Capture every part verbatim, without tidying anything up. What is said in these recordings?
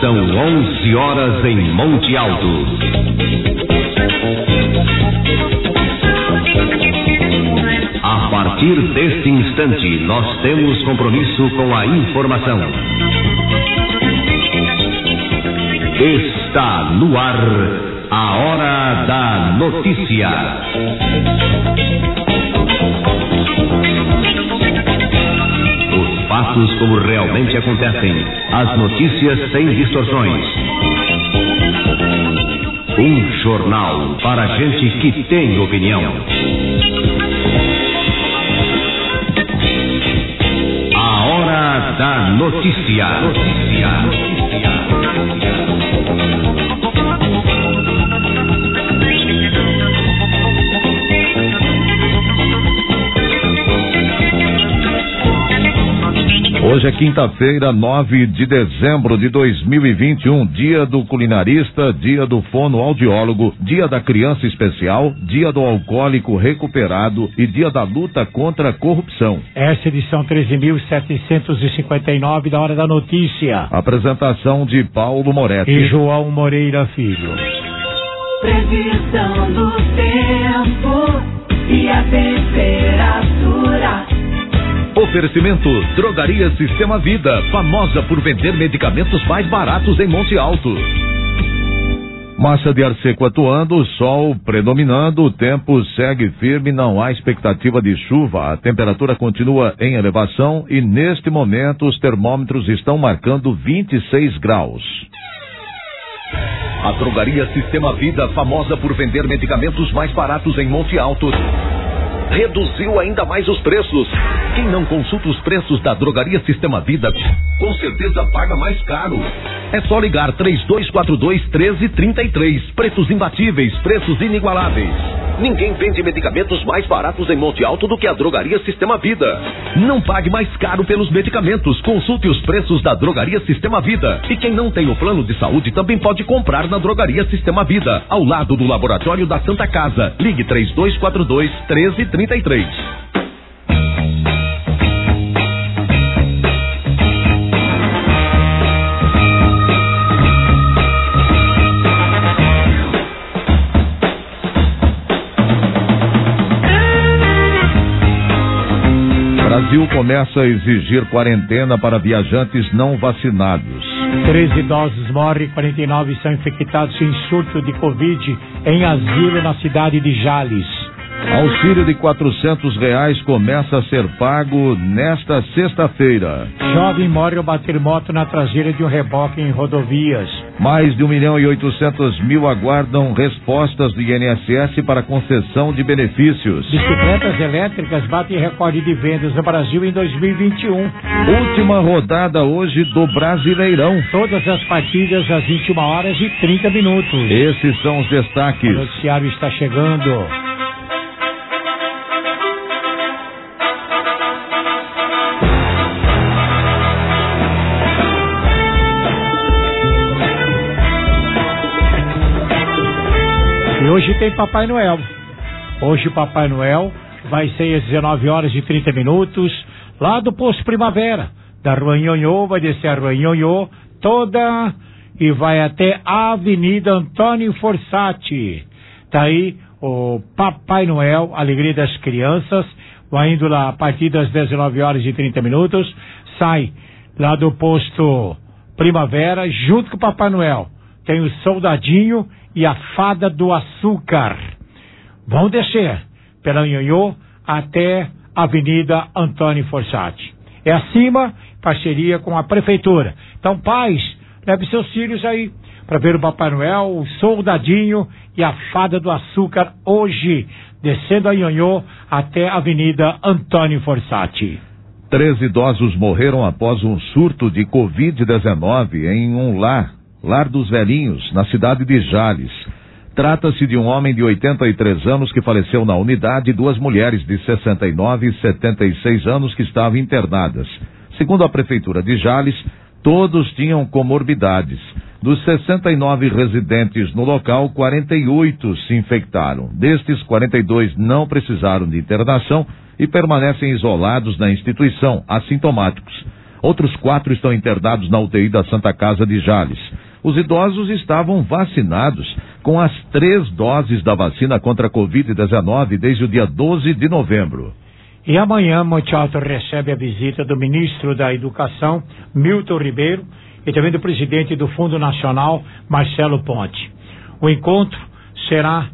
São onze horas em Monte Alto. A partir deste instante, nós temos compromisso com a informação. Está no ar a Hora da Notícia. Os fatos como realmente acontecem, as notícias sem distorções. Um jornal para gente que tem opinião. A Hora da Notícia. Notícia. Notícia. Hoje é quinta-feira, nove de dezembro de dois mil e vinte e um, dia do culinarista, dia do fonoaudiólogo, dia da criança especial, dia do alcoólico recuperado e dia da luta contra a corrupção. Essa edição treze mil setecentos e cinquenta e nove da Hora da Notícia. Apresentação de Paulo Moretti e João Moreira Filho. Previsão do tempo e a temperatura. Oferecimento Drogaria Sistema Vida, famosa por vender medicamentos mais baratos em Monte Alto. Massa de ar seco atuando, sol predominando, o tempo segue firme, não há expectativa de chuva, a temperatura continua em elevação e neste momento os termômetros estão marcando vinte e seis graus. A Drogaria Sistema Vida, famosa por vender medicamentos mais baratos em Monte Alto, reduziu ainda mais os preços. Quem não consulta os preços da Drogaria Sistema Vida, com certeza paga mais caro. É só ligar três dois quatro dois, um três três três. Preços imbatíveis, preços inigualáveis. Ninguém vende medicamentos mais baratos em Monte Alto do que a Drogaria Sistema Vida. Não pague mais caro pelos medicamentos. Consulte os preços da Drogaria Sistema Vida. E quem não tem o plano de saúde também pode comprar na Drogaria Sistema Vida, ao lado do Laboratório da Santa Casa. Ligue três dois quatro dois, um três três três. Brasil começa a exigir quarentena para viajantes não vacinados. treze idosos morrem, quarenta e nove são infectados em surto de Covid em asilo na cidade de Jales. Auxílio de quatrocentos reais começa a ser pago nesta sexta-feira. Jovem morre ao bater moto na traseira de um reboque em rodovias. Mais de um milhão e oitocentos mil aguardam respostas do I N S S para concessão de benefícios. Bicicletas elétricas batem recorde de vendas no Brasil em dois mil e vinte e um. Última rodada hoje do Brasileirão. Todas as partidas às vinte e uma horas e trinta minutos. Esses são os destaques. O noticiário está chegando. E hoje tem Papai Noel. Hoje o Papai Noel vai ser às dezenove horas e trinta minutos, lá do Posto Primavera, da Rua Nhonhô, vai descer a Rua Nhonhô toda e vai até a Avenida Antônio Forzati. Tá aí o Papai Noel, Alegria das Crianças, vai indo lá a partir das dezenove horas e trinta minutos, sai lá do Posto Primavera, junto com o Papai Noel. Tem o Soldadinho e a Fada do Açúcar. Vão descer pela Nhonhô até a Avenida Antônio Forzati. É acima, parceria com a Prefeitura. Então, pais, leve seus filhos aí para ver o Papai Noel, o Soldadinho e a Fada do Açúcar hoje, descendo a Nhonhô até a Avenida Antônio Forzati. Três idosos morreram após um surto de covid dezenove em um lar. Lar dos Velhinhos, na cidade de Jales. Trata-se de um homem de oitenta e três anos que faleceu na unidade e duas mulheres de sessenta e nove e setenta e seis anos que estavam internadas. Segundo a Prefeitura de Jales, todos tinham comorbidades. Dos sessenta e nove residentes no local, quarenta e oito se infectaram. Destes, quarenta e dois não precisaram de internação e permanecem isolados na instituição, assintomáticos. Outros quatro estão internados na U T I da Santa Casa de Jales. Os idosos estavam vacinados com as três doses da vacina contra a covid dezenove desde o dia doze de novembro. E amanhã, Monte Alto recebe a visita do ministro da Educação, Milton Ribeiro, e também do presidente do Fundo Nacional, Marcelo Ponte. O encontro será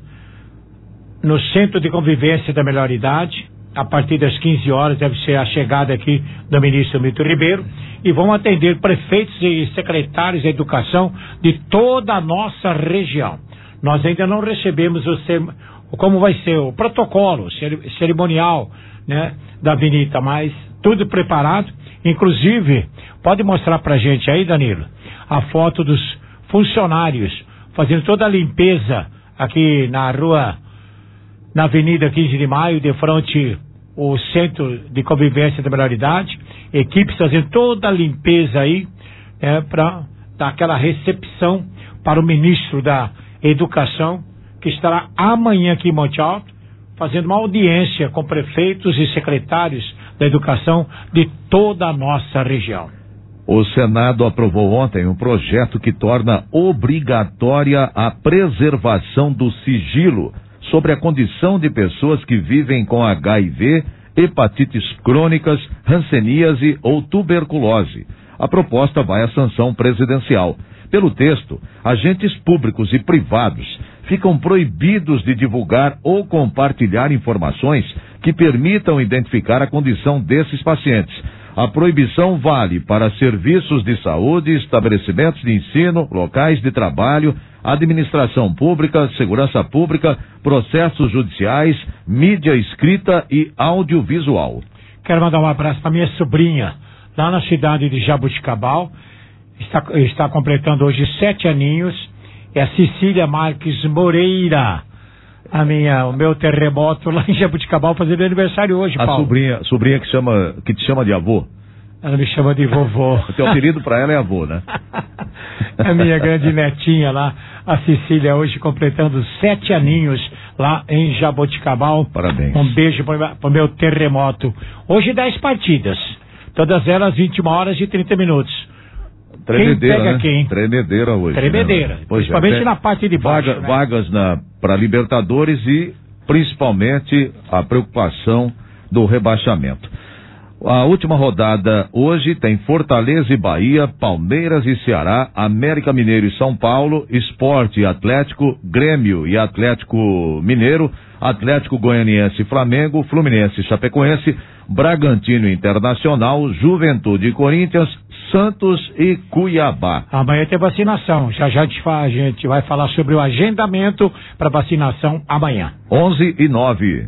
no Centro de Convivência da Melhor Idade. A partir das quinze horas deve ser a chegada aqui do ministro Milton Ribeiro, e vão atender prefeitos e secretários da educação de toda a nossa região. Nós ainda não recebemos o, como vai ser o protocolo cerimonial, né, da Avenida, mas tudo preparado. Inclusive, pode mostrar pra gente aí, Danilo, a foto dos funcionários fazendo toda a limpeza aqui na rua, na Avenida quinze de maio, de frente ao Centro de Convivência da Melhor Idade, equipes fazendo toda a limpeza aí, é, para dar aquela recepção para o ministro da Educação, que estará amanhã aqui em Monte Alto, fazendo uma audiência com prefeitos e secretários da Educação de toda a nossa região. O Senado aprovou ontem um projeto que torna obrigatória a preservação do sigilo sobre a condição de pessoas que vivem com H I V, hepatites crônicas, hanseníase ou tuberculose. A proposta vai à sanção presidencial. Pelo texto, agentes públicos e privados ficam proibidos de divulgar ou compartilhar informações que permitam identificar a condição desses pacientes. A proibição vale para serviços de saúde, estabelecimentos de ensino, locais de trabalho, administração pública, segurança pública, processos judiciais, mídia escrita e audiovisual. Quero mandar um abraço para minha sobrinha, lá na cidade de Jabuticabal. Está, está completando hoje sete aninhos. É a Cecília Marques Moreira. A minha, o meu terremoto lá em Jabuticabal fazendo aniversário hoje, a Paulo. A sobrinha, sobrinha que, chama, que te chama de avô? Ela me chama de vovô. O teu apelido para ela é avô, né? A minha grande netinha lá, a Cecília, hoje completando sete aninhos lá em Jaboticabal. Parabéns. Um beijo para o meu terremoto. Hoje dez partidas, todas elas vinte e uma horas e trinta minutos. Tremedeira, quem pega né? quem? Tremedeira hoje. Tremedeira, né? principalmente é, na parte de baixo. Vaga, né? Vagas para Libertadores e principalmente a preocupação do rebaixamento. A última rodada hoje tem Fortaleza e Bahia, Palmeiras e Ceará, América Mineiro e São Paulo, Sport e Atlético, Grêmio e Atlético Mineiro, Atlético Goianiense e Flamengo, Fluminense e Chapecoense, Bragantino e Internacional, Juventude e Corinthians, Santos e Cuiabá. Amanhã tem vacinação. Já já a gente vai falar sobre o agendamento para vacinação amanhã. onze e nove.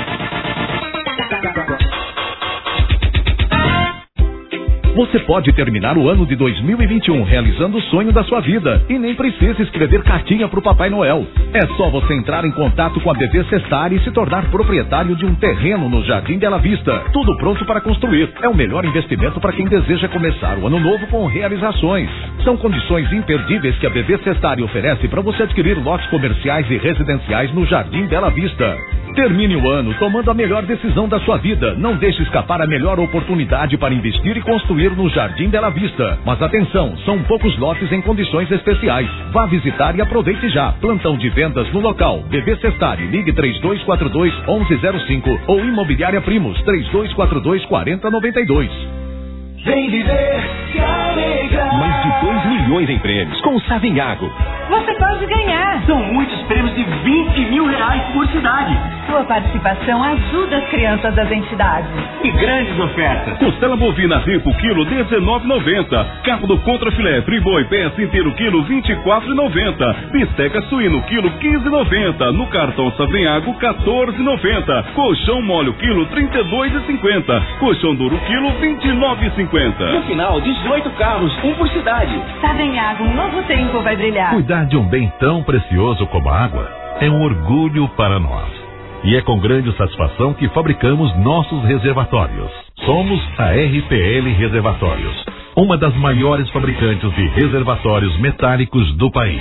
Você pode terminar o ano de dois mil e vinte e um realizando o sonho da sua vida e nem precisa escrever cartinha pro Papai Noel. É só você entrar em contato com a B V Sestari e se tornar proprietário de um terreno no Jardim Bela Vista. Tudo pronto para construir. É o melhor investimento para quem deseja começar o ano novo com realizações. São condições imperdíveis que a B V Sestari oferece para você adquirir lotes comerciais e residenciais no Jardim Bela Vista. Termine o ano tomando a melhor decisão da sua vida. Não deixe escapar a melhor oportunidade para investir e construir no Jardim Bela Vista. Mas atenção, são poucos lotes em condições especiais. Vá visitar e aproveite já. Plantão de vendas no local. B V Sestari, ligue três dois quatro dois, um um zero cinco ou Imobiliária Primos, três dois quatro dois, quatro zero nove dois. Vem viver, se alegrar. Mais de dois milhões em prêmios com o Savenhago. Você pode ganhar. São muitos prêmios de vinte mil reais por cidade. Sua participação ajuda as crianças das entidades. E grandes ofertas. Costela bovina ripo, quilo dezenove e noventa. Carro do contrafilé, friboi, peça inteiro, quilo vinte e quatro e noventa. Bisteca suíno, quilo quinze e noventa. No cartão Savenhago, quatorze e noventa. Colchão mole, quilo trinta e dois e cinquenta. Colchão duro, quilo vinte e nove e cinquenta. No final, dezoito carros, um por cidade. Savenhago, um novo tempo vai brilhar. Cuidar de um bem tão precioso como a água é um orgulho para nós. E é com grande satisfação que fabricamos nossos reservatórios. Somos a R P L Reservatórios, uma das maiores fabricantes de reservatórios metálicos do país.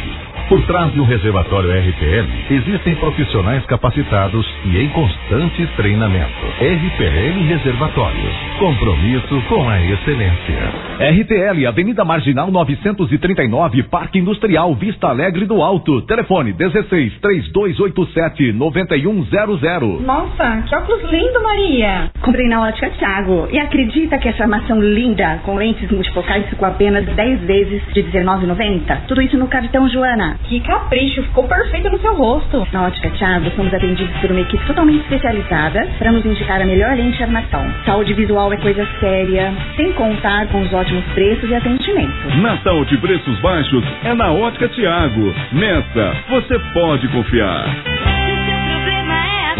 Por trás do reservatório R P L, existem profissionais capacitados e em constante treinamento. R P L Reservatórios. Compromisso com a excelência. R T L, Avenida Marginal novecentos e trinta e nove, Parque Industrial, Vista Alegre do Alto. Telefone dezesseis, três dois oito sete, nove um zero zero. Nossa, que óculos lindo, Maria. Comprei na Ótica Thiago. E acredita que essa armação linda, com lentes multifocais, ficou apenas dez vezes de dezenove reais e noventa centavos? Tudo isso no cartão, Joana. Que capricho, ficou perfeito no seu rosto. Na Ótica Thiago, somos atendidos por uma equipe totalmente especializada para nos indicar a melhor lente de armação. Saúde visual é coisa séria, sem contar com os ótimos preços e atendimento. Natal de preços baixos é na Ótica Thiago. Nessa, você pode confiar. Se o seu problema é a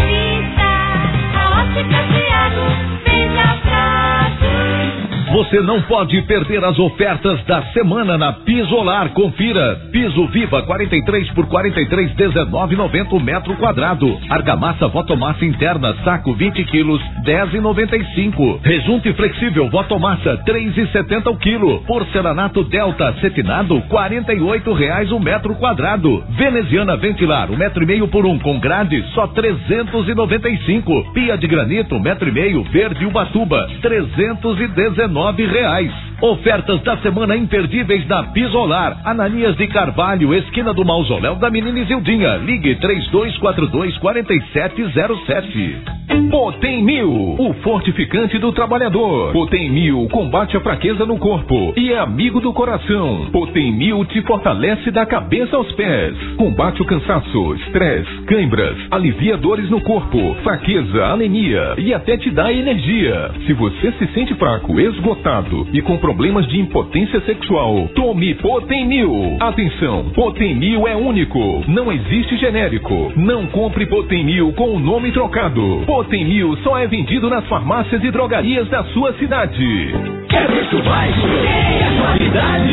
vista, a Ótica Thiago vem já pra ti. Você não pode perder as ofertas da semana na Pisolar. Confira. Piso Viva quarenta e três por quarenta e três, dezenove reais e noventa centavos o metro quadrado. Argamassa Votomassa interna, saco vinte quilos, dez reais e noventa e cinco centavos. Rejunte flexível Votomassa, três reais e setenta centavos o quilo. Porcelanato Delta cetinado, quarenta e oito reais o metro quadrado. Veneziana Ventilar, um metro e meio por um, com grade, só trezentos e noventa e cinco reais. Pia de granito, um metro e meio, verde Ubatuba, trezentos e dezenove reais. Ofertas da semana imperdíveis da Pisolar. Ananias de Carvalho, esquina do Mausoléu da Menina Isildinha. Ligue três dois quatro dois, quatro sete zero sete. Potem Mil, o fortificante do trabalhador. Potem Mil combate a fraqueza no corpo e é amigo do coração. Potem Mil te fortalece da cabeça aos pés. Combate o cansaço, estresse, câimbras, alivia dores no corpo, fraqueza, anemia e até te dá energia. Se você se sente fraco, esgotado e com problemas de impotência sexual, tome Potem Mil. Atenção, Potem Mil é único, não existe genérico. Não compre Potem Mil com o nome trocado. Potem Mil só é vendido nas farmácias e drogarias da sua cidade. Quer preço baixo? Tem a qualidade.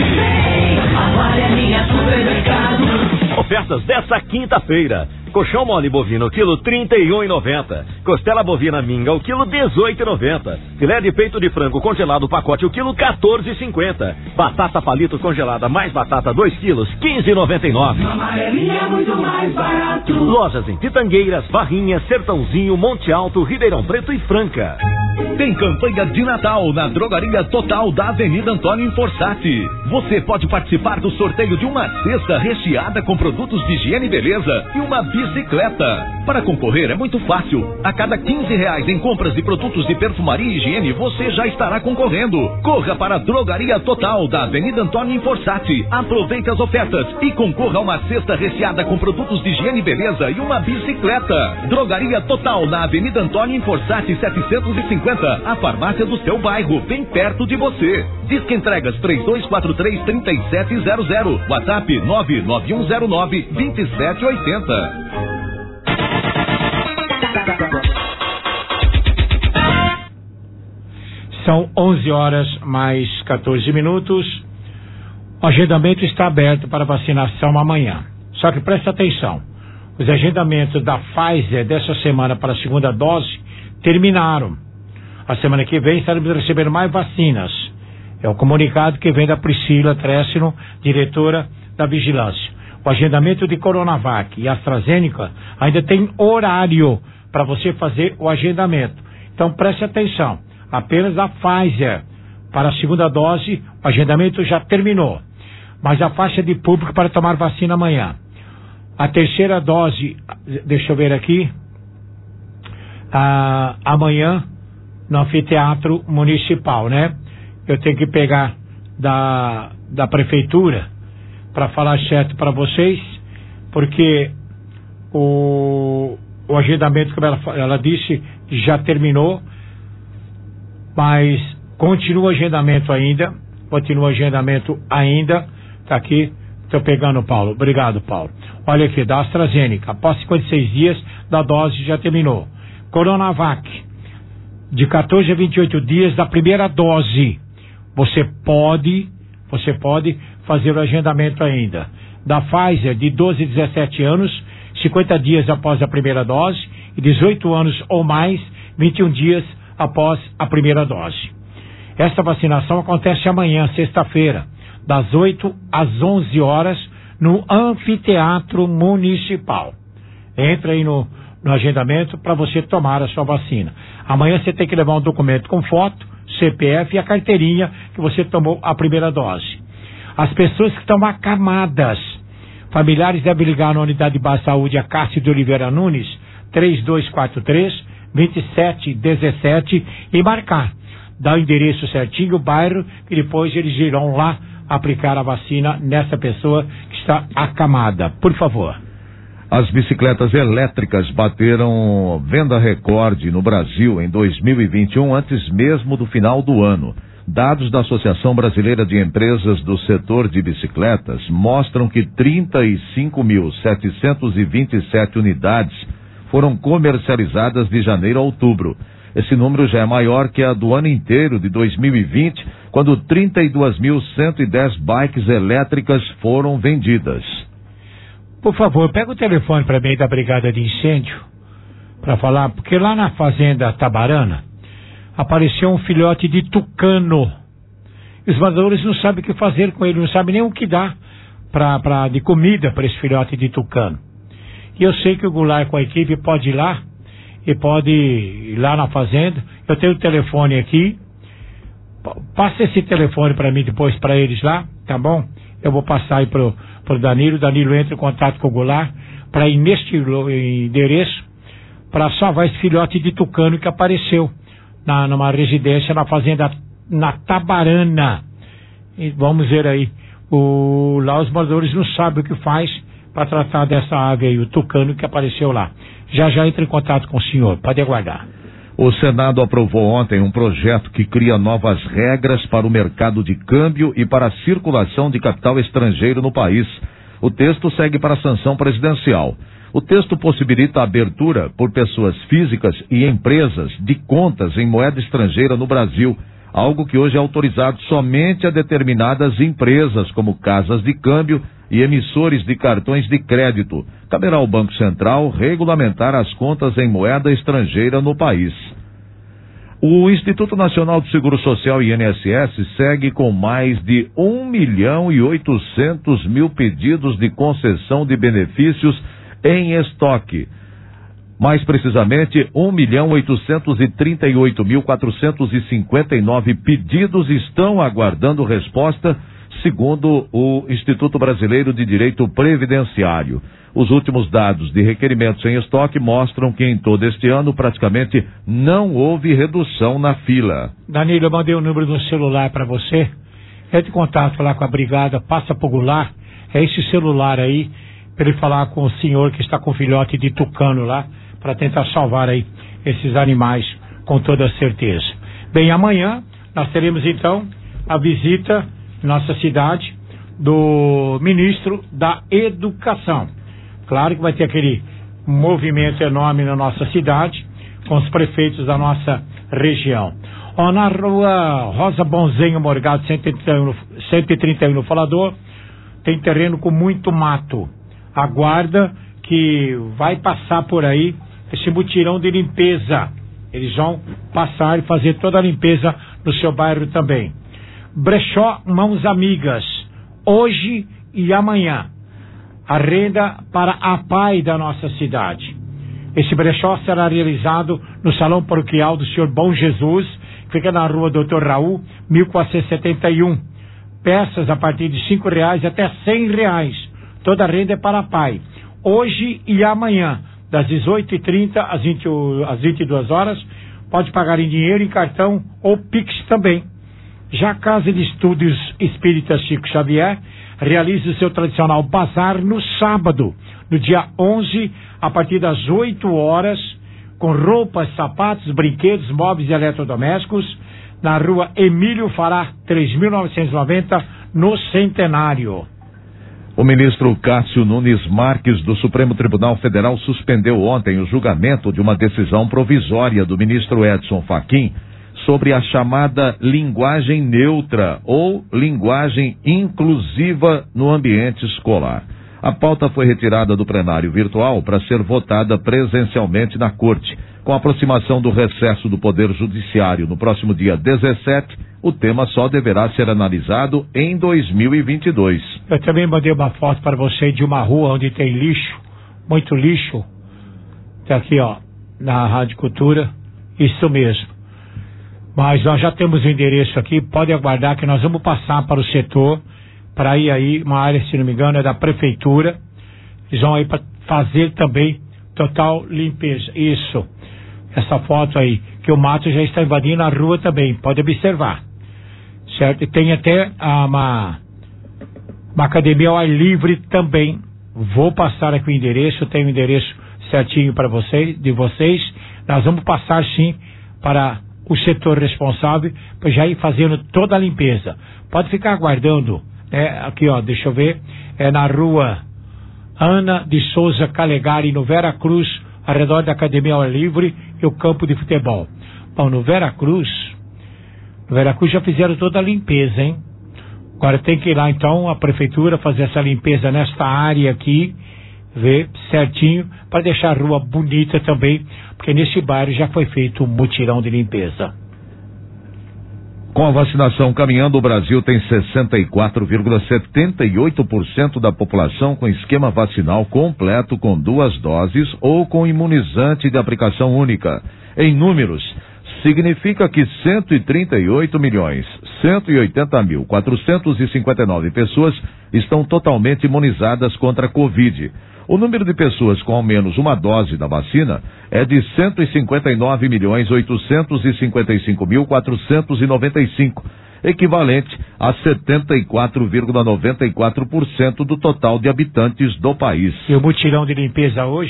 Agora é minha supermercado. Ofertas dessa quinta-feira. Colchão mole bovino, quilo trinta e um reais e noventa centavos. Costela bovina minga, o quilo dezoito reais e noventa centavos. Filé de peito de frango congelado, pacote, o quilo quatorze reais e cinquenta centavos. Batata palito congelada, mais batata, dois quilos, quinze reais e noventa e nove centavos. Amarelinha é muito mais barato. Lojas em Pitangueiras, Barrinha, Sertãozinho, Monte Alto, Ribeirão Preto e Franca. Tem campanha de Natal na Drogaria Total da Avenida Antônio Inforsati. Você pode participar do sorteio de uma cesta recheada com produtos de higiene e beleza e uma bicicleta. Para concorrer é muito fácil. A cada quinze reais em compras de produtos de perfumaria e higiene, você já estará concorrendo. Corra para a Drogaria Total da Avenida Antônio Inforsati. Aproveite as ofertas e concorra a uma cesta recheada com produtos de higiene e beleza e uma bicicleta. Drogaria Total na Avenida Antônio Inforsati setecentos e cinquenta. A farmácia do seu bairro, bem perto de você. Disque entregas três dois quatro três, três sete zero zero. WhatsApp nove nove um zero nove, dois sete oito zero. São onze horas mais quatorze minutos. O agendamento está aberto para vacinação amanhã. Só que preste atenção. Os agendamentos da Pfizer dessa semana para a segunda dose terminaram. A semana que vem estaremos recebendo mais vacinas. É o comunicado que vem da Priscila Tressino, diretora da Vigilância. O agendamento de Coronavac e AstraZeneca ainda tem horário para você fazer o agendamento. Então preste atenção. Apenas a Pfizer para a segunda dose, o agendamento já terminou. Mas a faixa de público para tomar vacina amanhã. A terceira dose, deixa eu ver aqui, ah, amanhã no anfiteatro municipal, né? Eu tenho que pegar da, da prefeitura para falar certo para vocês, porque o, o agendamento, como ela, ela disse, já terminou, mas continua o agendamento ainda, continua o agendamento ainda, tá aqui, estou pegando, Paulo, obrigado, Paulo. Olha aqui, da AstraZeneca, após cinquenta e seis dias da dose já terminou. Coronavac, de quatorze a vinte e oito dias da primeira dose, você pode, você pode fazer o agendamento ainda. Da Pfizer, de doze a dezessete anos, cinquenta dias após a primeira dose, e dezoito anos ou mais, vinte e um dias após a primeira dose. Esta vacinação acontece amanhã, sexta-feira, das oito às onze horas, no Anfiteatro Municipal. Entra aí no, no agendamento para você tomar a sua vacina. Amanhã você tem que levar um documento com foto, C P F e a carteirinha que você tomou a primeira dose. As pessoas que estão acamadas, familiares devem ligar na Unidade de Base de Saúde a Cássio de Oliveira Nunes, três dois quatro três, dois sete um sete e marcar. Dá o endereço certinho, o bairro, e depois eles irão lá aplicar a vacina nessa pessoa que está acamada. Por favor. As bicicletas elétricas bateram venda recorde no Brasil em dois mil e vinte e um, antes mesmo do final do ano. Dados da Associação Brasileira de Empresas do Setor de Bicicletas mostram que trinta e cinco mil setecentos e vinte e sete unidades foram comercializadas de janeiro a outubro. Esse número já é maior que a do ano inteiro de dois mil e vinte, quando trinta e dois mil cento e dez bikes elétricas foram vendidas. Por favor, pega o telefone para mim da Brigada de Incêndio para falar, porque lá na Fazenda Tabarana apareceu um filhote de tucano. Os moradores não sabem o que fazer com ele, não sabem nem o que dar pra, pra, de comida para esse filhote de tucano. E eu sei que o Goulart com a equipe pode ir lá, e pode ir lá na fazenda. Eu tenho o telefone aqui. Passa esse telefone para mim depois para eles lá, tá bom? Eu vou passar aí pro, pro Danilo. O Danilo entra em contato com o Goulart para ir neste endereço para salvar esse filhote de tucano que apareceu na, numa residência na fazenda na Tabarana. E vamos ver aí. O, lá os moradores não sabem o que faz para tratar dessa ave aí, o tucano que apareceu lá. Já já entra em contato com o senhor, pode aguardar. O Senado aprovou ontem um projeto que cria novas regras para o mercado de câmbio e para a circulação de capital estrangeiro no país. O texto segue para a sanção presidencial. O texto possibilita a abertura por pessoas físicas e empresas de contas em moeda estrangeira no Brasil, algo que hoje é autorizado somente a determinadas empresas, como casas de câmbio e emissores de cartões de crédito. Caberá ao Banco Central regulamentar as contas em moeda estrangeira no país. O Instituto Nacional do Seguro Social, I N S S, segue com mais de um milhão e oitocentos mil pedidos de concessão de benefícios em estoque. Mais precisamente, um milhão oitocentos e trinta e oito mil quatrocentos e cinquenta e nove pedidos estão aguardando resposta, segundo o Instituto Brasileiro de Direito Previdenciário. Os últimos dados de requerimentos em estoque mostram que em todo este ano praticamente não houve redução na fila. Danilo, eu mandei o número do celular para você. Entre em contato lá com a brigada, passa pro Goulart. É esse celular aí, para ele falar com o senhor que está com filhote de tucano lá, para tentar salvar aí esses animais com toda certeza. Bem, amanhã nós teremos então a visita em nossa cidade do ministro da Educação. Claro que vai ter aquele movimento enorme na nossa cidade com os prefeitos da nossa região. Ó, na rua Rosa Bonzenho Morgado cento e trinta e um no Falador, tem terreno com muito mato. Aguarda que vai passar por aí esse mutirão de limpeza. Eles vão passar e fazer toda a limpeza no seu bairro também. Brechó Mãos Amigas, hoje e amanhã. A renda para a pai da nossa cidade. Esse brechó será realizado no Salão Paroquial do Senhor Bom Jesus, que fica na rua doutor Raul, mil quatrocentos e setenta e um. Peças a partir de cinco reais até cem reais. Toda a renda é para a pai. Hoje e amanhã, das dezoito e trinta às, vinte, às vinte e duas horas, pode pagar em dinheiro, em cartão ou Pix também. Já a Casa de Estudos Espíritas Chico Xavier realiza o seu tradicional bazar no sábado, no dia onze, a partir das oito horas, com roupas, sapatos, brinquedos, móveis e eletrodomésticos, na rua Emílio Fará, três mil novecentos e noventa, no Centenário. O ministro Cássio Nunes Marques, do Supremo Tribunal Federal, suspendeu ontem o julgamento de uma decisão provisória do ministro Edson Fachin sobre a chamada linguagem neutra ou linguagem inclusiva no ambiente escolar. A pauta foi retirada do plenário virtual para ser votada presencialmente na Corte. Com a aproximação do recesso do Poder Judiciário no próximo dia dezessete, o tema só deverá ser analisado em dois mil e vinte e dois. Eu também mandei uma foto para você de uma rua onde tem lixo, muito lixo. Tá aqui, ó, na Rádio Cultura, isso mesmo. Mas nós já temos o endereço aqui, pode aguardar que nós vamos passar para o setor, para ir aí, uma área, se não me engano, é da prefeitura. Eles vão aí para fazer também total limpeza. Isso, essa foto aí, que o mato já está invadindo a rua também, pode observar. Certo? E tem até ah, uma, uma academia ao ar livre também. Vou passar aqui o endereço, tem o endereço certinho para vocês, de vocês. Nós vamos passar sim para o setor responsável, para já ir fazendo toda a limpeza. Pode ficar aguardando, né? Aqui, ó, deixa eu ver, é na rua Ana de Souza Calegari, no Vera Cruz, ao redor da Academia ao Ar Livre e o campo de futebol. Bom, no Vera Cruz, no Vera Cruz já fizeram toda a limpeza, hein? Agora tem que ir lá, então, a prefeitura fazer essa limpeza nesta área aqui, ver certinho, para deixar a rua bonita também, porque nesse bairro já foi feito um mutirão de limpeza. Com a vacinação caminhando, o Brasil tem sessenta e quatro vírgula setenta e oito por cento da população com esquema vacinal completo com duas doses ou com imunizante de aplicação única. Em números, significa que cento e trinta e oito milhões, cento e oitenta mil, quatrocentos e cinquenta e nove pessoas estão totalmente imunizadas contra a Covid. O número de pessoas com ao menos uma dose da vacina é de cento e cinquenta e nove milhões, oitocentos e cinquenta e cinco mil, quatrocentos e noventa e cinco, equivalente a setenta e quatro vírgula noventa e quatro por cento do total de habitantes do país. E o mutirão de limpeza hoje,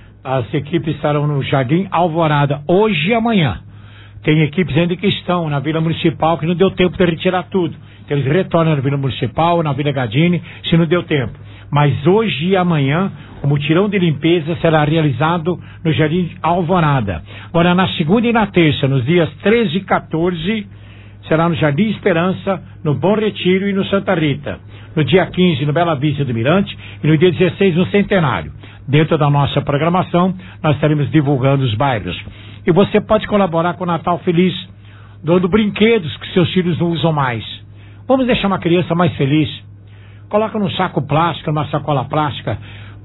as equipes estarão no Jardim Alvorada, hoje e amanhã. Tem equipes ainda que estão na Vila Municipal, que não deu tempo de retirar tudo. Então, eles retornam na Vila Municipal, na Vila Gadini, se não deu tempo. Mas hoje e amanhã, o mutirão de limpeza será realizado no Jardim Alvorada. Agora, na segunda e na terça, nos dias treze e quatorze, será no Jardim Esperança, no Bom Retiro e no Santa Rita. No dia quinze, no Bela Vista do Mirante, e no dia dezesseis, no Centenário. Dentro da nossa programação, nós estaremos divulgando os bairros. E você pode colaborar com o Natal Feliz, dando brinquedos que seus filhos não usam mais. Vamos deixar uma criança mais feliz. Coloca num saco plástico, numa sacola plástica.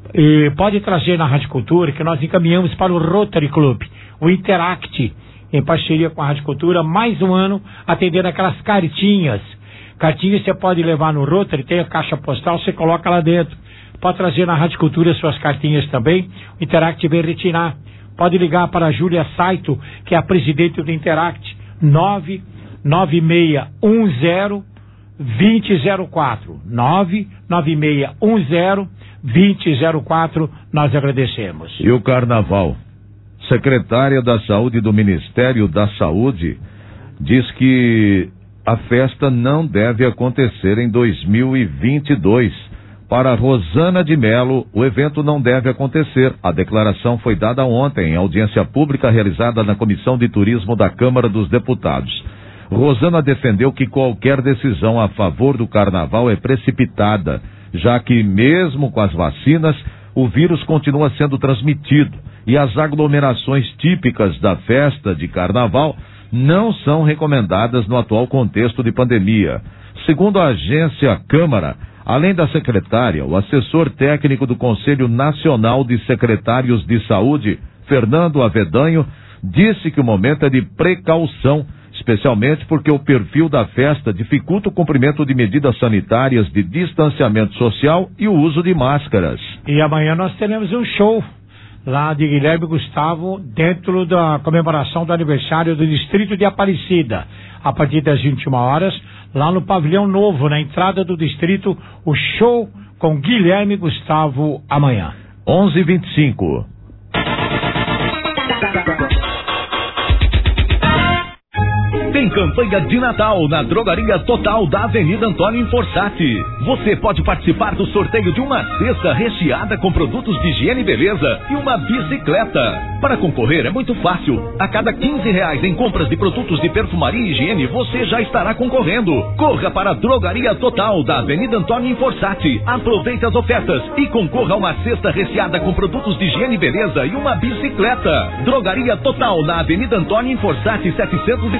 E pode trazer na Rádio Cultura, que nós encaminhamos para o Rotary Club, o Interact, em parceria com a Rádio Cultura, mais um ano, atendendo aquelas cartinhas. Cartinhas você pode levar no Rotary, tem a caixa postal, você coloca lá dentro. Pode trazer na Rádio Cultura suas cartinhas também, o Interact vem retirar. Pode ligar para a Júlia Saito, que é a presidente do Interact, nove nove seis um zero, dois zero zero quatro. nove nove seis um zero, dois zero zero quatro, nós agradecemos. E o Carnaval? Secretária da Saúde do Ministério da Saúde diz que a festa não deve acontecer em dois mil e vinte e dois. Para Rosana de Melo, o evento não deve acontecer. A declaração foi dada ontem em audiência pública realizada na Comissão de Turismo da Câmara dos Deputados. Rosana defendeu que qualquer decisão a favor do carnaval é precipitada, já que mesmo com as vacinas, o vírus continua sendo transmitido e as aglomerações típicas da festa de carnaval não são recomendadas no atual contexto de pandemia. Segundo a agência Câmara, além da secretária, o assessor técnico do Conselho Nacional de Secretários de Saúde, Fernando Avedanho, disse que o momento é de precaução, especialmente porque o perfil da festa dificulta o cumprimento de medidas sanitárias de distanciamento social e o uso de máscaras. E amanhã nós teremos um show lá de Guilherme Gustavo, dentro da comemoração do aniversário do Distrito de Aparecida, a partir das vinte e uma horas, lá no Pavilhão Novo, na entrada do distrito, o show com Guilherme Gustavo amanhã. onze e vinte e cinco. Tem campanha de Natal na Drogaria Total da Avenida Antônio Inforçati. Você pode participar do sorteio de uma cesta recheada com produtos de higiene e beleza e uma bicicleta. Para concorrer é muito fácil. A cada quinze reais em compras de produtos de perfumaria e higiene, você já estará concorrendo. Corra para a Drogaria Total da Avenida Antônio Inforçati. Aproveite as ofertas e concorra a uma cesta recheada com produtos de higiene e beleza e uma bicicleta. Drogaria Total na Avenida Antônio Inforçati setecentos e cinquenta.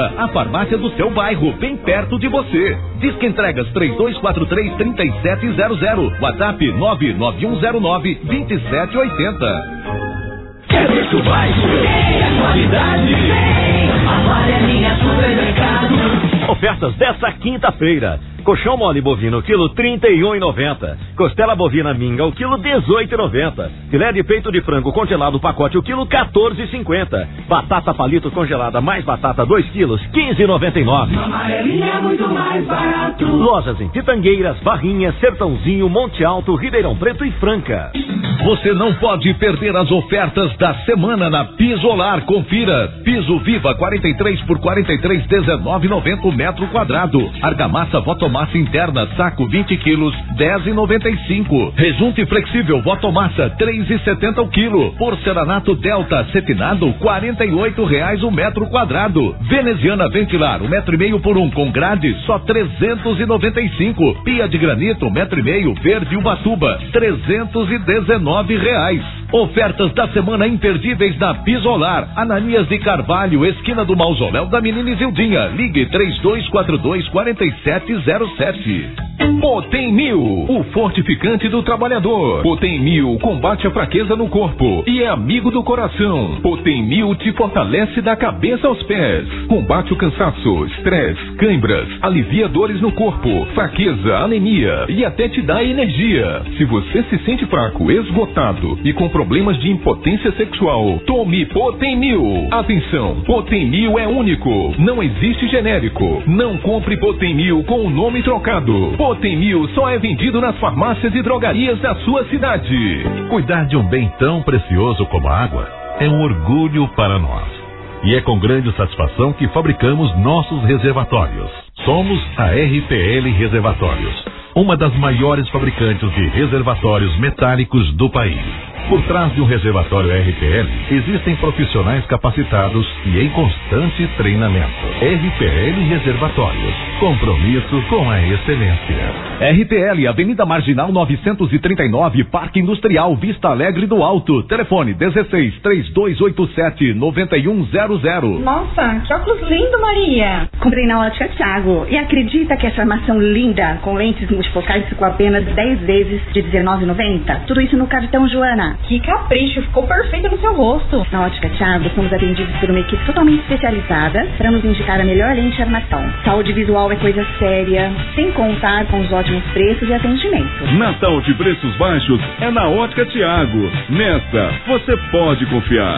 Farmácia, a farmácia do seu bairro, bem perto de você. Disque Entregas três dois quatro três, três sete zero zero. WhatsApp nove nove um zero nove, dois sete oito zero. Quer preço baixo? Tem a qualidade. Tem a Vale Linha Supermercado. Ofertas dessa quinta-feira. Colchão mole bovino, quilo trinta e um reais e noventa centavos. Costela bovina minga, o quilo dezoito reais e noventa centavos. Filé de peito de frango congelado, pacote, o quilo quatorze reais e cinquenta centavos. Batata palito congelada mais batata, dois quilos, quinze reais e noventa e nove centavos. Amarelinha é muito mais barato. Lojas em Pitangueiras, Barrinhas, Sertãozinho, Monte Alto, Ribeirão Preto e Franca. Você não pode perder as ofertas da semana na Pisolar. Confira. Piso Viva quarenta e três por quarenta e três, dezenove reais e noventa centavos metro quadrado. Argamassa Votomassa interna, saco vinte quilos, dez reais e noventa e cinco centavos. Rejunte flexível Votomassa, três reais e setenta centavos o quilo. Porcelanato Delta cetinado, quarenta e oito reais o metro quadrado. Veneziana Ventilar, um metro e meio por um com grade, só trezentos e noventa e cinco. Pia de granito, um metro e meio, verde Ubatuba, trezentos e dezenove reais. Ofertas da semana imperdíveis na Pisolar. Ananias de Carvalho, esquina do Mausoléu da Menina Isildinha. Ligue três dois quatro dois, quatro sete zero sete. Potem Mil, o fortificante do trabalhador. Potem Mil combate a fraqueza no corpo e é amigo do coração. Potem Mil te fortalece da cabeça aos pés. Combate o cansaço, estresse, cãibras, alivia dores no corpo, fraqueza, anemia e até te dá energia. Se você se sente fraco, esgotado e com problemas de impotência sexual, tome Potem Mil. Atenção, Potem Mil é único, não existe genérico. Não compre Potem Mil com o nome trocado. Potem Mil só é vendido nas farmácias e drogarias da sua cidade. Cuidar de um bem tão precioso como a água é um orgulho para nós. E é com grande satisfação que fabricamos nossos reservatórios. Somos a R P L Reservatórios, uma das maiores fabricantes de reservatórios metálicos do país. Por trás de um reservatório R P L, existem profissionais capacitados e em constante treinamento. R P L Reservatórios, compromisso com a excelência. R P L, Avenida Marginal novecentos e trinta e nove, Parque Industrial, Vista Alegre do Alto. Telefone dezesseis, três dois oito sete, nove um zero zero. Nossa, que óculos lindo, Maria! Comprei na Ótica Thiago e acredita que essa armação linda com lentes multifocais ficou apenas dez vezes de dezenove reais e noventa centavos? Tudo isso no cartão Joana. Que capricho, ficou perfeito no seu rosto. Na Ótica Thiago, somos atendidos por uma equipe totalmente especializada para nos indicar a melhor lente de armação. Saúde visual é coisa séria, sem contar com os ótimos preços e atendimento. Natal de preços baixos é na Ótica Thiago. Nesta, você pode confiar.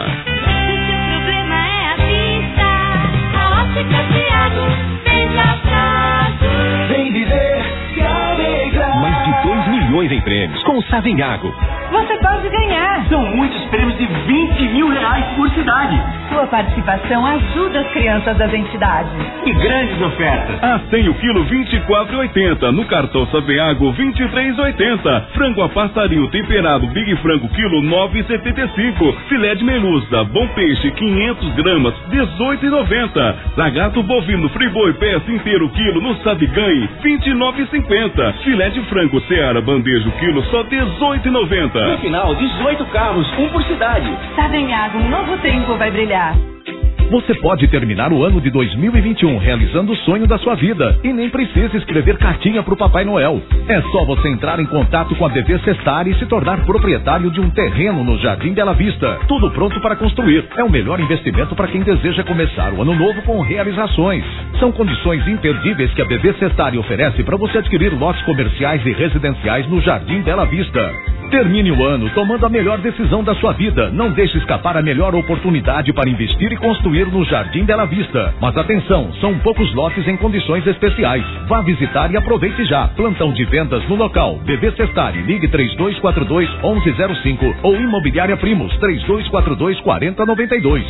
O problema é a vista. A Ótica Thiago, veja prazo. Vem viver, se alegrar. Mais de dois milhões em prêmios com o Savenhago. Você pode ganhar. São muitos prêmios de vinte mil reais por cidade. Sua participação ajuda as crianças das entidades. E grandes ofertas. A cem o quilo, vinte e quatro reais e oitenta centavos. No cartão Savenhago, vinte e três reais e oitenta centavos. Frango a passarinho temperado Big Frango quilo, nove reais e setenta e cinco centavos. Filé de melusa Bom Peixe quinhentos gramas, dezoito reais e noventa centavos. Lagarto bovino Friboi peça inteiro quilo no Sabiganhe, vinte e nove reais e cinquenta centavos. Filé de frango Seara bandejo quilo, só dezoito reais e noventa centavos. No final, dezoito carros, um por cidade. Savenhago, um novo tempo vai brilhar. Você pode terminar o ano de dois mil e vinte e um realizando o sonho da sua vida e nem precisa escrever cartinha pro Papai Noel. É só você entrar em contato com a B V Sestar e se tornar proprietário de um terreno no Jardim Bela Vista. Tudo pronto para construir. É o melhor investimento para quem deseja começar o ano novo com realizações. São condições imperdíveis que a B V Sestar oferece para você adquirir lotes comerciais e residenciais no Jardim Bela Vista. Termine o ano tomando a melhor decisão da sua vida. Não deixe escapar a melhor oportunidade para investir e construir no Jardim Bela Vista. Mas atenção, são poucos lotes em condições especiais. Vá visitar e aproveite já. Plantão de vendas no local. B V Sestari, ligue três dois quatro dois, onze zero cinco ou Imobiliária Primos, três dois quatro dois, quatro zero nove dois.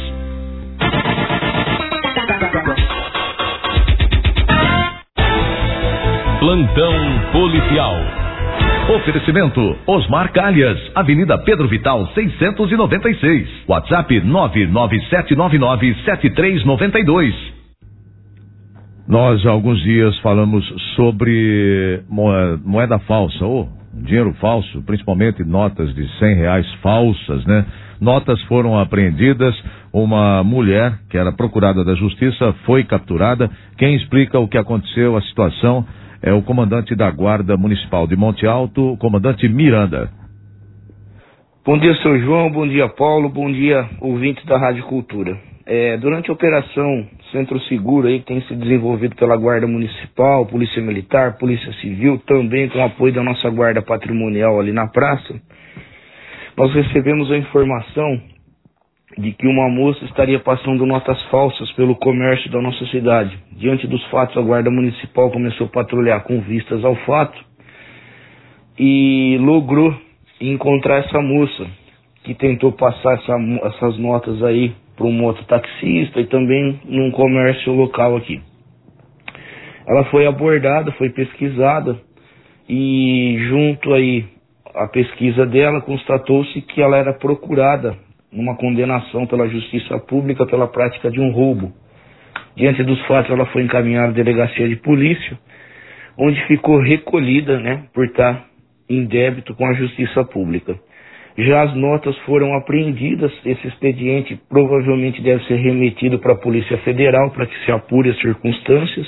Plantão Policial. Oferecimento Osmar Calhas, Avenida Pedro Vital seiscentos e noventa e seis. WhatsApp nove nove sete nove nove sete três nove dois. Nós há alguns dias falamos sobre moeda, moeda falsa, ou dinheiro falso, principalmente notas de cem reais falsas, né? Notas foram apreendidas uma mulher que era procurada da justiça foi capturada. Quem explica o que aconteceu, a situação, é o comandante da Guarda Municipal de Monte Alto, o comandante Miranda. Bom dia, seu João, bom dia, Paulo, bom dia, ouvintes da Rádio Cultura. É, durante a operação Centro Seguro aí, que tem sido desenvolvido pela Guarda Municipal, Polícia Militar, Polícia Civil, também com o apoio da nossa Guarda Patrimonial ali na praça, nós recebemos a informação de que uma moça estaria passando notas falsas pelo comércio da nossa cidade. Diante dos fatos, a Guarda Municipal começou a patrulhar com vistas ao fato e logrou encontrar essa moça que tentou passar essa, essas notas aí para um mototaxista e também num comércio local aqui. Ela foi abordada, foi pesquisada e junto aí à pesquisa dela constatou-se que ela era procurada numa condenação pela Justiça Pública pela prática de um roubo. Diante dos fatos, ela foi encaminhada à delegacia de polícia, onde ficou recolhida, né, por estar em débito com a Justiça Pública. Já as notas foram apreendidas, esse expediente provavelmente deve ser remetido para a Polícia Federal para que se apure as circunstâncias.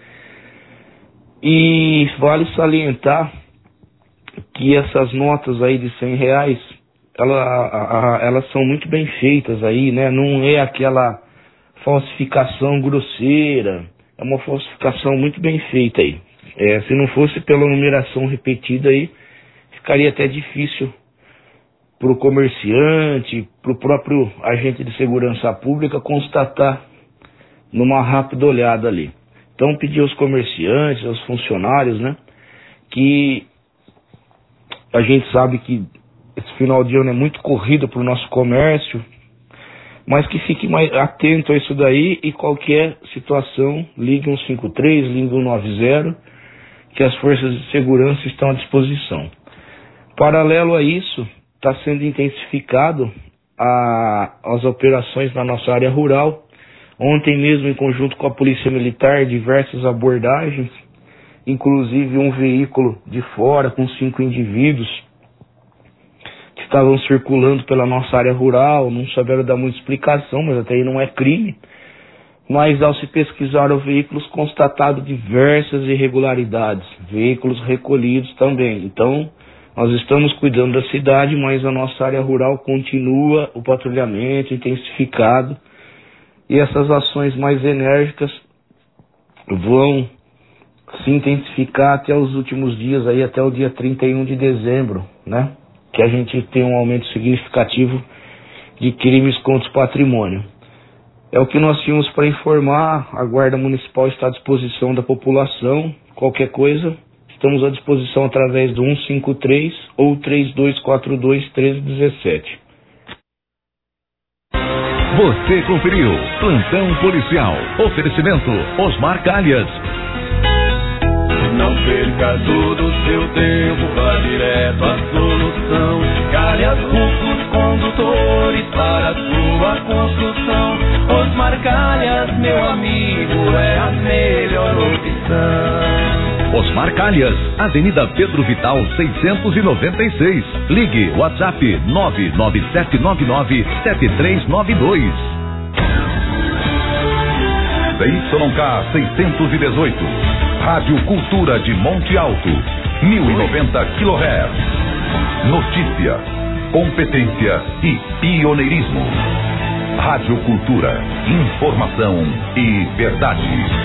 E vale salientar que essas notas aí de cem reais, ela, a, a, elas são muito bem feitas aí, né? Não é aquela falsificação grosseira, é uma falsificação muito bem feita aí. É, se não fosse pela numeração repetida aí, ficaria até difícil para o comerciante, para o próprio agente de segurança pública constatar numa rápida olhada ali. Então, pedir aos comerciantes, aos funcionários, né, que a gente sabe que esse final de ano é muito corrido para o nosso comércio, mas que fique mais atento a isso daí e qualquer situação, ligue um cinco três, ligue um nove zero, que as forças de segurança estão à disposição. Paralelo a isso, está sendo intensificado a, as operações na nossa área rural. Ontem mesmo, em conjunto com a Polícia Militar, diversas abordagens, inclusive um veículo de fora com cinco indivíduos que estavam circulando pela nossa área rural, não souberam dar muita explicação, mas até aí não é crime. Mas ao se pesquisar os veículos, constatado diversas irregularidades, veículos recolhidos também. Então, nós estamos cuidando da cidade, mas a nossa área rural continua o patrulhamento intensificado e essas ações mais enérgicas vão se intensificar até os últimos dias, aí até o dia trinta e um de dezembro, né? Que a gente tem um aumento significativo de crimes contra o patrimônio. É o que nós tínhamos para informar, a Guarda Municipal está à disposição da população, qualquer coisa, estamos à disposição através do um cinco três ou três dois quatro dois, um três um sete. Você conferiu Plantão Policial. Oferecimento Osmar Calhas. Não perca todo o seu tempo, vá direto à solução. Calhas Rufos Condutores para a sua construção. Osmar Calhas, meu amigo, é a melhor opção. Osmar Calhas, Avenida Pedro Vital seiscentos e noventa e seis. Ligue WhatsApp nove nove sete nove nove sete três nove dois. D Y K seiscentos e dezoito. Rádio Cultura de Monte Alto, mil e noventa quilohertz. Notícia, competência e pioneirismo. Rádio Cultura, informação e verdade.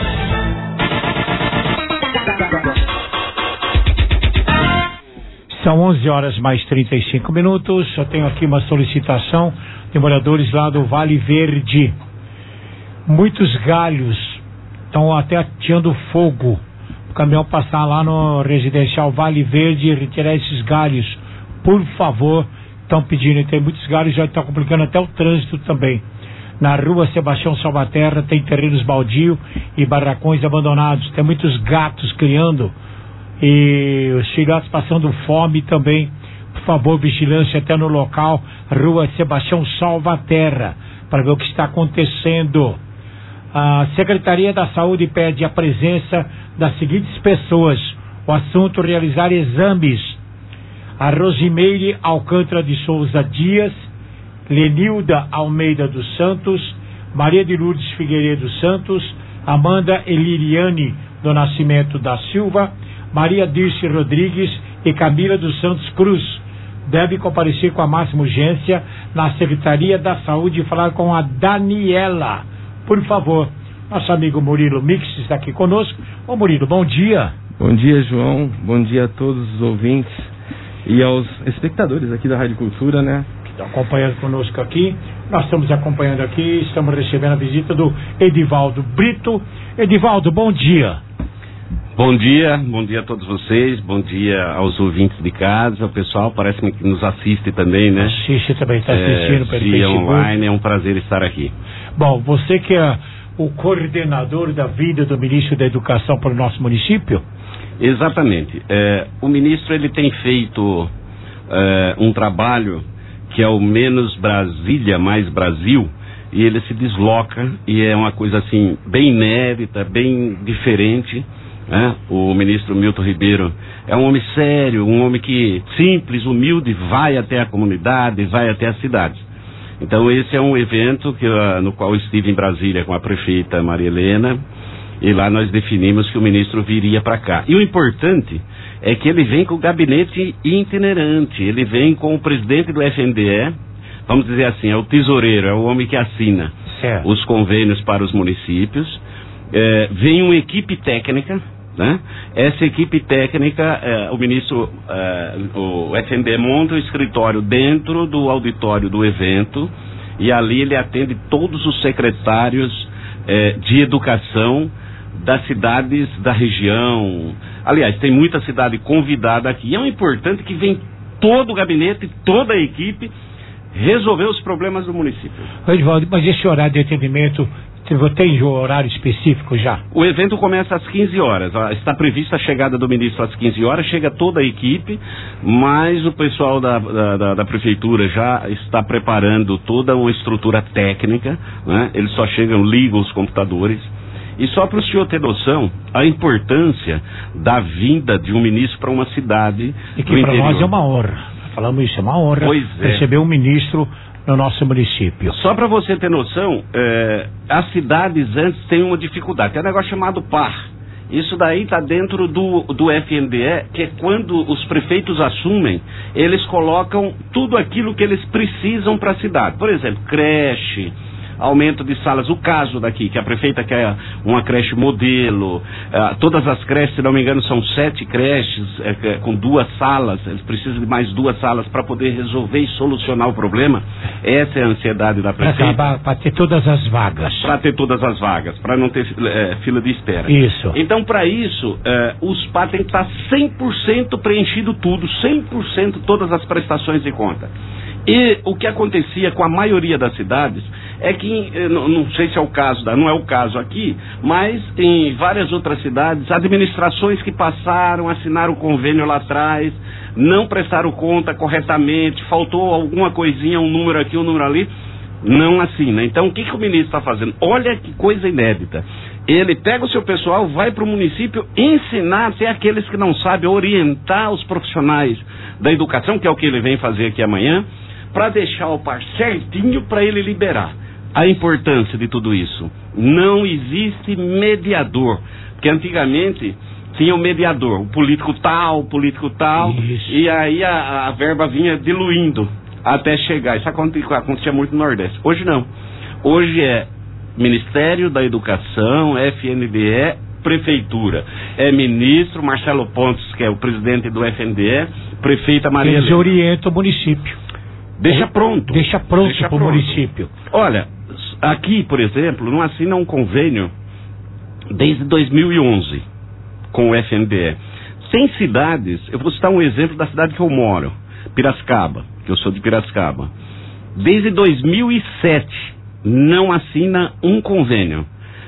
São onze horas mais trinta e cinco minutos. Eu tenho aqui uma solicitação de moradores lá do Vale Verde. Muitos galhos estão até ateando fogo. O caminhão passar lá no residencial Vale Verde e retirar esses galhos, por favor. Estão pedindo, tem muitos galhos, já estão complicando até o trânsito também. Na rua Sebastião Salvaterra tem terrenos baldio e barracões abandonados. Tem muitos gatos criando e os filhotes passando fome também. Por favor, vigilância até no local, rua Sebastião Salvaterra, para ver o que está acontecendo. A Secretaria da Saúde pede a presença das seguintes pessoas. O assunto: realizar exames. A Rosimeire Alcântara de Souza Dias, Lenilda Almeida dos Santos, Maria de Lourdes Figueiredo Santos, Amanda Eliriane do Nascimento da Silva, Maria Dirce Rodrigues e Camila dos Santos Cruz. Deve comparecer com a máxima urgência na Secretaria da Saúde e falar com a Daniela, por favor. Nosso amigo Murilo Mix está aqui conosco. Ô Murilo, bom dia. Bom dia, João. Bom dia a todos os ouvintes e aos espectadores aqui da Rádio Cultura, né? Que estão acompanhando conosco aqui. Nós estamos acompanhando aqui, estamos recebendo a visita do Edivaldo Brito. Edivaldo, bom dia. Bom dia, bom dia a todos vocês, bom dia aos ouvintes de casa, o pessoal parece-me que nos assiste também, né? Assiste também, está assistindo é, pelo se Facebook. online, é um prazer estar aqui. Bom, você que é o coordenador da vida do ministro da Educação para o nosso município? Exatamente. É, o ministro ele tem feito é, um trabalho que é o menos Brasília, mais Brasil, e ele se desloca e é uma coisa assim bem inédita, bem diferente. Né? O ministro Milton Ribeiro é um homem sério, um homem que simples, humilde, vai até a comunidade, vai até as cidades. Então esse é um evento que, uh, no qual eu estive em Brasília com a prefeita Maria Helena, e lá nós definimos que o ministro viria para cá. E o importante é que ele vem com o gabinete itinerante, ele vem com o presidente do F N D E, vamos dizer assim, é o tesoureiro, é o homem que assina certo. Os convênios para os municípios, é, vem uma equipe técnica, né? Essa equipe técnica, é, o ministro, é, o F N D E monta o escritório dentro do auditório do evento e ali ele atende todos os secretários é, de educação das cidades da região. Aliás, tem muita cidade convidada aqui. E é importante que vem todo o gabinete, toda a equipe resolver os problemas do município. Edivaldo, mas esse horário de atendimento tem horário específico já? O evento começa às quinze horas. Está prevista a chegada do ministro às quinze horas, chega toda a equipe, mas o pessoal da, da, da, da prefeitura já está preparando toda uma estrutura técnica, né? Eles só chegam, ligam os computadores. E só para o senhor ter noção, a importância da vinda de um ministro para uma cidade e que para nós é uma honra. Falamos isso, é uma honra pois é. receber um ministro no nosso município. Só para você ter noção, é, as cidades antes têm uma dificuldade, tem um negócio chamado P A R. Isso daí está dentro do, do F N D E, que é quando os prefeitos assumem, eles colocam tudo aquilo que eles precisam para a cidade. Por exemplo, creche, aumento de salas. O caso daqui, que a prefeita quer uma creche modelo, uh, todas as creches, se não me engano, são sete creches uh, com duas salas, eles precisam de mais duas salas para poder resolver e solucionar o problema. Essa é a ansiedade da prefeita. Para ter todas as vagas. Para ter todas as vagas, para não ter uh, fila de espera. Isso. Então, para isso, uh, os P A tem que estar cem por cento preenchido tudo, cem por cento todas as prestações de conta. E o que acontecia com a maioria das cidades é que, não, não sei se é o caso, não é o caso aqui, mas em várias outras cidades, administrações que passaram, assinaram o convênio lá atrás, não prestaram conta corretamente, faltou alguma coisinha, um número aqui, um número ali, não assina. Então o que, que o ministro está fazendo? Olha que coisa inédita. Ele pega o seu pessoal, vai para o município ensinar até aqueles que não sabem, orientar os profissionais da educação, que é o que ele vem fazer aqui amanhã, para deixar o par certinho para ele liberar. A importância de tudo isso. Não existe mediador, porque antigamente tinha o mediador, o político tal, o político tal, isso. E aí a, a verba vinha diluindo até chegar. Isso acontecia muito no Nordeste. Hoje não. Hoje é Ministério da Educação, F N D E, Prefeitura. É ministro Marcelo Pontes, que é o presidente do F N D E, prefeita Maria Helena. Eles orientam o município. Deixa pronto. Deixa pronto para o município. Olha, aqui, por exemplo, não assina um convênio desde dois mil e onze com o F N D E. Tem cidades, eu vou citar um exemplo da cidade que eu moro, Piracicaba, que eu sou de Piracicaba. Desde dois mil e sete não assina um convênio.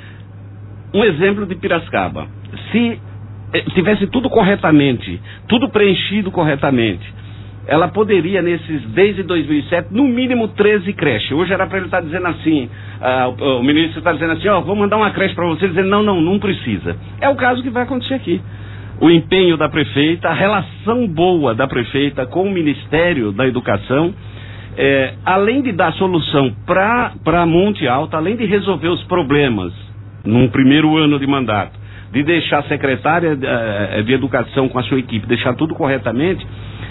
Um exemplo de Piracicaba. Se tivesse tudo corretamente, tudo preenchido corretamente, ela poderia, nesses, desde dois mil e sete, no mínimo treze creches. Hoje era para ele estar tá dizendo assim, uh, o, o ministro está dizendo assim, ó, oh, vou mandar uma creche para você, dizendo, não, não, não precisa. É o caso que vai acontecer aqui. O empenho da prefeita, a relação boa da prefeita com o Ministério da Educação, é, além de dar solução para Monte Alto, além de resolver os problemas num primeiro ano de mandato, de deixar a secretária de, de Educação com a sua equipe, deixar tudo corretamente,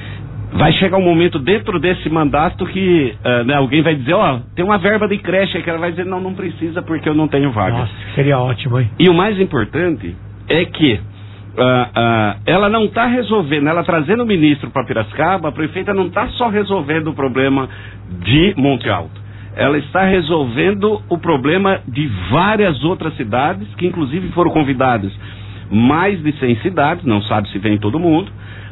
vai chegar um momento dentro desse mandato que uh, né, alguém vai dizer, ó, oh, tem uma verba de creche aí, que ela vai dizer, não, não precisa porque eu não tenho vaga. Nossa, seria ótimo, hein? E o mais importante é que uh, uh, ela não está resolvendo, ela trazendo o ministro para Piracicaba, a prefeita não está só resolvendo o problema de Monte Alto. Ela está resolvendo o problema de várias outras cidades, que inclusive foram convidadas mais de cem cidades, não sabe se vem todo mundo,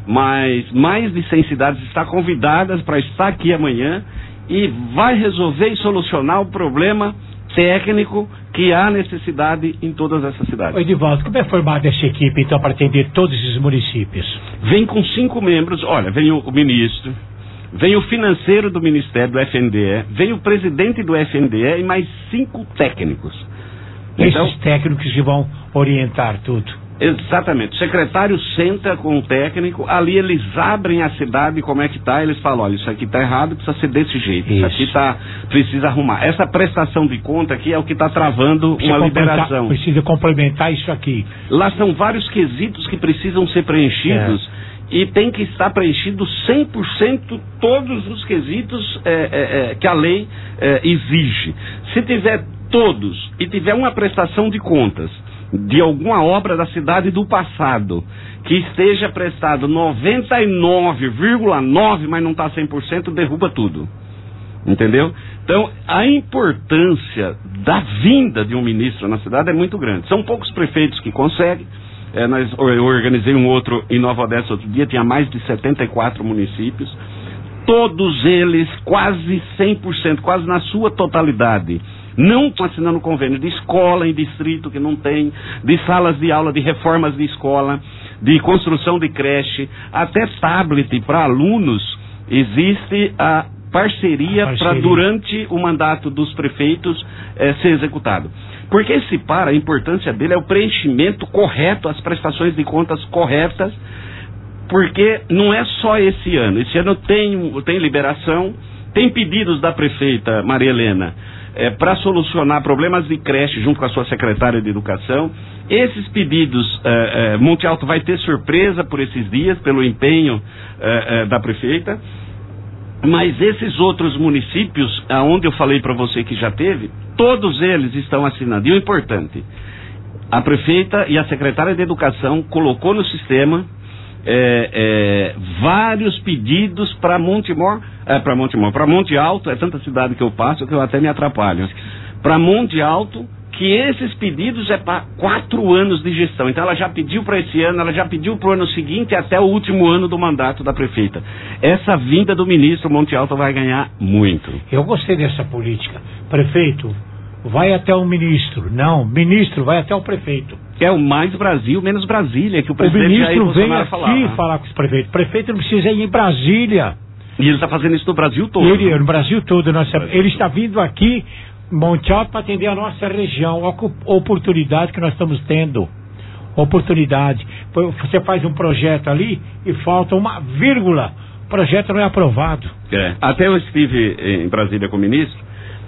mas mais de cem cidades estão convidadas para estar aqui amanhã e vai resolver e solucionar o problema técnico que há necessidade em todas essas cidades. Oi, Edivaldo, como é formada essa equipe, então, para atender todos esses municípios? Vem com cinco membros, olha, vem o, o ministro, vem o financeiro do Ministério do F N D E, vem o presidente do F N D E e mais cinco técnicos. Então, esses técnicos que vão orientar tudo. Exatamente. O secretário senta com o técnico, ali eles abrem a cidade, como é que tá, eles falam, olha, isso aqui tá errado, precisa ser desse jeito, isso, isso aqui tá, precisa arrumar. Essa prestação de conta aqui é o que está travando precisa uma liberação. Precisa complementar isso aqui. Lá são vários quesitos que precisam ser preenchidos. É. E tem que estar preenchido cem por cento todos os quesitos é, é, é, que a lei é, exige. Se tiver todos e tiver uma prestação de contas de alguma obra da cidade do passado que esteja prestado noventa e nove vírgula nove, mas não está cem por cento, derruba tudo. Entendeu? Então, a importância da vinda de um ministro na cidade é muito grande. São poucos prefeitos que conseguem. É, nós, eu organizei um outro em Nova Odessa outro dia, tinha mais de setenta e quatro municípios, todos eles quase cem por cento, quase na sua totalidade, não estão assinando convênio de escola em distrito que não tem, de salas de aula, de reformas de escola, de construção de creche, até tablet para alunos. Existe a parceria, parceria. para durante o mandato dos prefeitos é, ser executado. Porque esse para, a importância dele é o preenchimento correto, as prestações de contas corretas, porque não é só esse ano. Esse ano tem, tem liberação, tem pedidos da prefeita Maria Helena é, para solucionar problemas de creche junto com a sua secretária de Educação. Esses pedidos, é, é, Monte Alto vai ter surpresa por esses dias, pelo empenho é, é, da prefeita. Mas esses outros municípios, aonde eu falei para você que já teve, todos eles estão assinando. E o importante, a prefeita e a secretária de Educação colocou no sistema é, é, vários pedidos para Montemor, é, para Montemor, para Monte Alto, é tanta cidade que eu passo que eu até me atrapalho. Para Monte Alto, que esses pedidos é para quatro anos de gestão. Então ela já pediu para esse ano, ela já pediu para o ano seguinte até o último ano do mandato da prefeita. Essa vinda do ministro Monte Alto vai ganhar muito. Eu gostei dessa política. Prefeito, vai até o ministro. Não, ministro, vai até o prefeito. É o mais Brasil, menos Brasília, que o O presidente ministro vem aqui falar. falar com os prefeitos. O prefeito não precisa ir em Brasília. E ele está fazendo isso no Brasil todo. Ele, no Brasil todo. Nós, Brasil ele está vindo aqui, Monte Alto, para atender a nossa região. Olha a oportunidade que nós estamos tendo. Oportunidade. Você faz um projeto ali e falta uma vírgula. O projeto não é aprovado. É. Até eu estive em Brasília com o ministro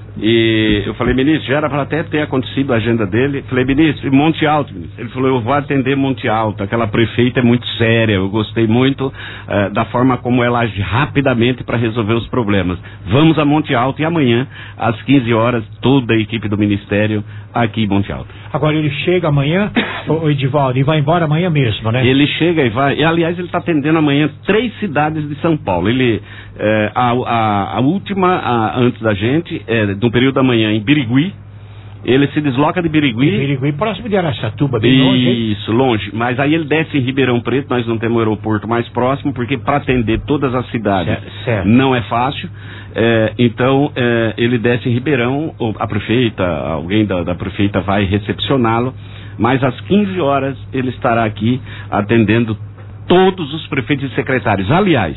e eu falei, ministro, já era para até ter acontecido a agenda dele. Falei, ministro, Monte Alto, ministro. Ele falou, eu vou atender Monte Alto. Aquela prefeita é muito séria. Eu gostei muito uh, da forma como ela age rapidamente para resolver os problemas. Vamos a Monte Alto e amanhã, às quinze horas, toda a equipe do Ministério aqui em Monte Alto. Agora ele chega amanhã, o Edivaldo, e vai embora amanhã mesmo, né? Ele chega e vai. E, aliás, ele está atendendo amanhã três cidades de São Paulo. Ele, é, a, a, a última, a, antes da gente, é, no período da manhã, em Birigui. Ele se desloca de Birigui. De Birigui, próximo de Araçatuba, bem longe. Hein? Isso, longe. Mas aí ele desce em Ribeirão Preto, nós não temos um aeroporto mais próximo, porque para atender todas as cidades certo, certo. não é fácil. É, então, é, ele desce em Ribeirão, a prefeita, alguém da, da prefeita vai recepcioná-lo, mas às quinze horas ele estará aqui atendendo todos os prefeitos e secretários. Aliás,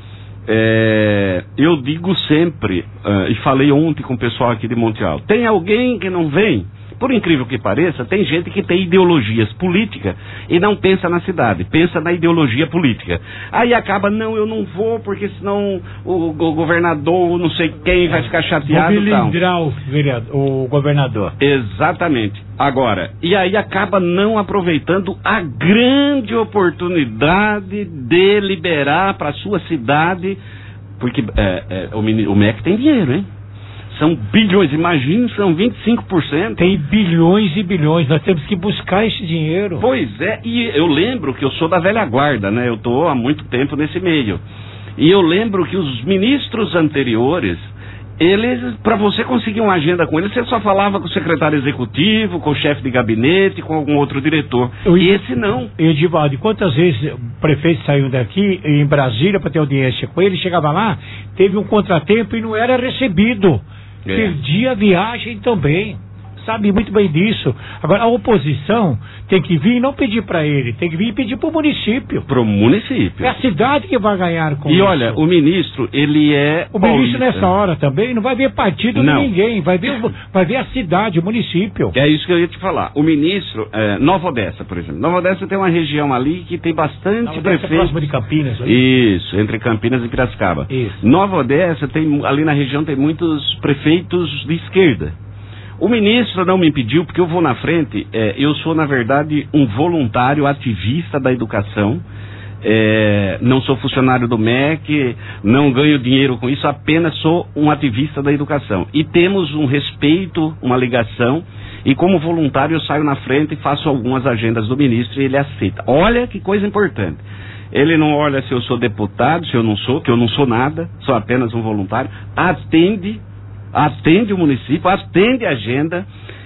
é, eu digo sempre, uh, e falei ontem com o pessoal aqui de Monte Alto, tem alguém que não vem? por incrível que pareça, tem gente que tem ideologias políticas e não pensa na cidade, pensa na ideologia política. Aí acaba, não, eu não vou, porque senão o, o governador, não sei quem, vai ficar chateado. Vou melindrar o, vereador, o governador. Exatamente. Agora, e aí acaba não aproveitando a grande oportunidade de liberar para a sua cidade, porque é, é, o, o M E C tem dinheiro, hein? São bilhões, imagine, são vinte e cinco por cento. Tem bilhões e bilhões, nós temos que buscar esse dinheiro. Pois é, e eu lembro que eu sou da velha guarda, né? Eu estou há muito tempo nesse meio. E eu lembro que os ministros anteriores, eles, para você conseguir uma agenda com eles, você só falava com o secretário executivo, com o chefe de gabinete, com algum outro diretor. Eu, e esse não. Edivaldo, quantas vezes o prefeito saiu daqui em Brasília para ter audiência com ele, chegava lá, teve um contratempo e não era recebido. É. Perdia a viagem também. Sabe muito bem disso. Agora, a oposição tem que vir e não pedir para ele, tem que vir e pedir para o município. Para o município. É a cidade que vai ganhar com e isso. E olha, o ministro, ele é O paulista. ministro nessa hora também não vai ver partido não. de ninguém, vai ver, vai ver a cidade, o município. É isso que eu ia te falar. O ministro, é, Nova Odessa, por exemplo. Nova Odessa tem uma região ali que tem bastante prefeitos. É próximo de Campinas. Ali. Isso, entre Campinas e Piracicaba. Isso. Nova Odessa, tem, ali na região tem muitos prefeitos de esquerda. O ministro não me impediu, porque eu vou na frente, é, eu sou, na verdade, um voluntário ativista da educação, é, não sou funcionário do M E C, não ganho dinheiro com isso, apenas sou um ativista da educação. E temos um respeito, uma ligação, e como voluntário eu saio na frente e faço algumas agendas do ministro e ele aceita. Olha que coisa importante. Ele não olha se eu sou deputado, se eu não sou, que eu não sou nada, sou apenas um voluntário, atende... atende o município, atende a agenda,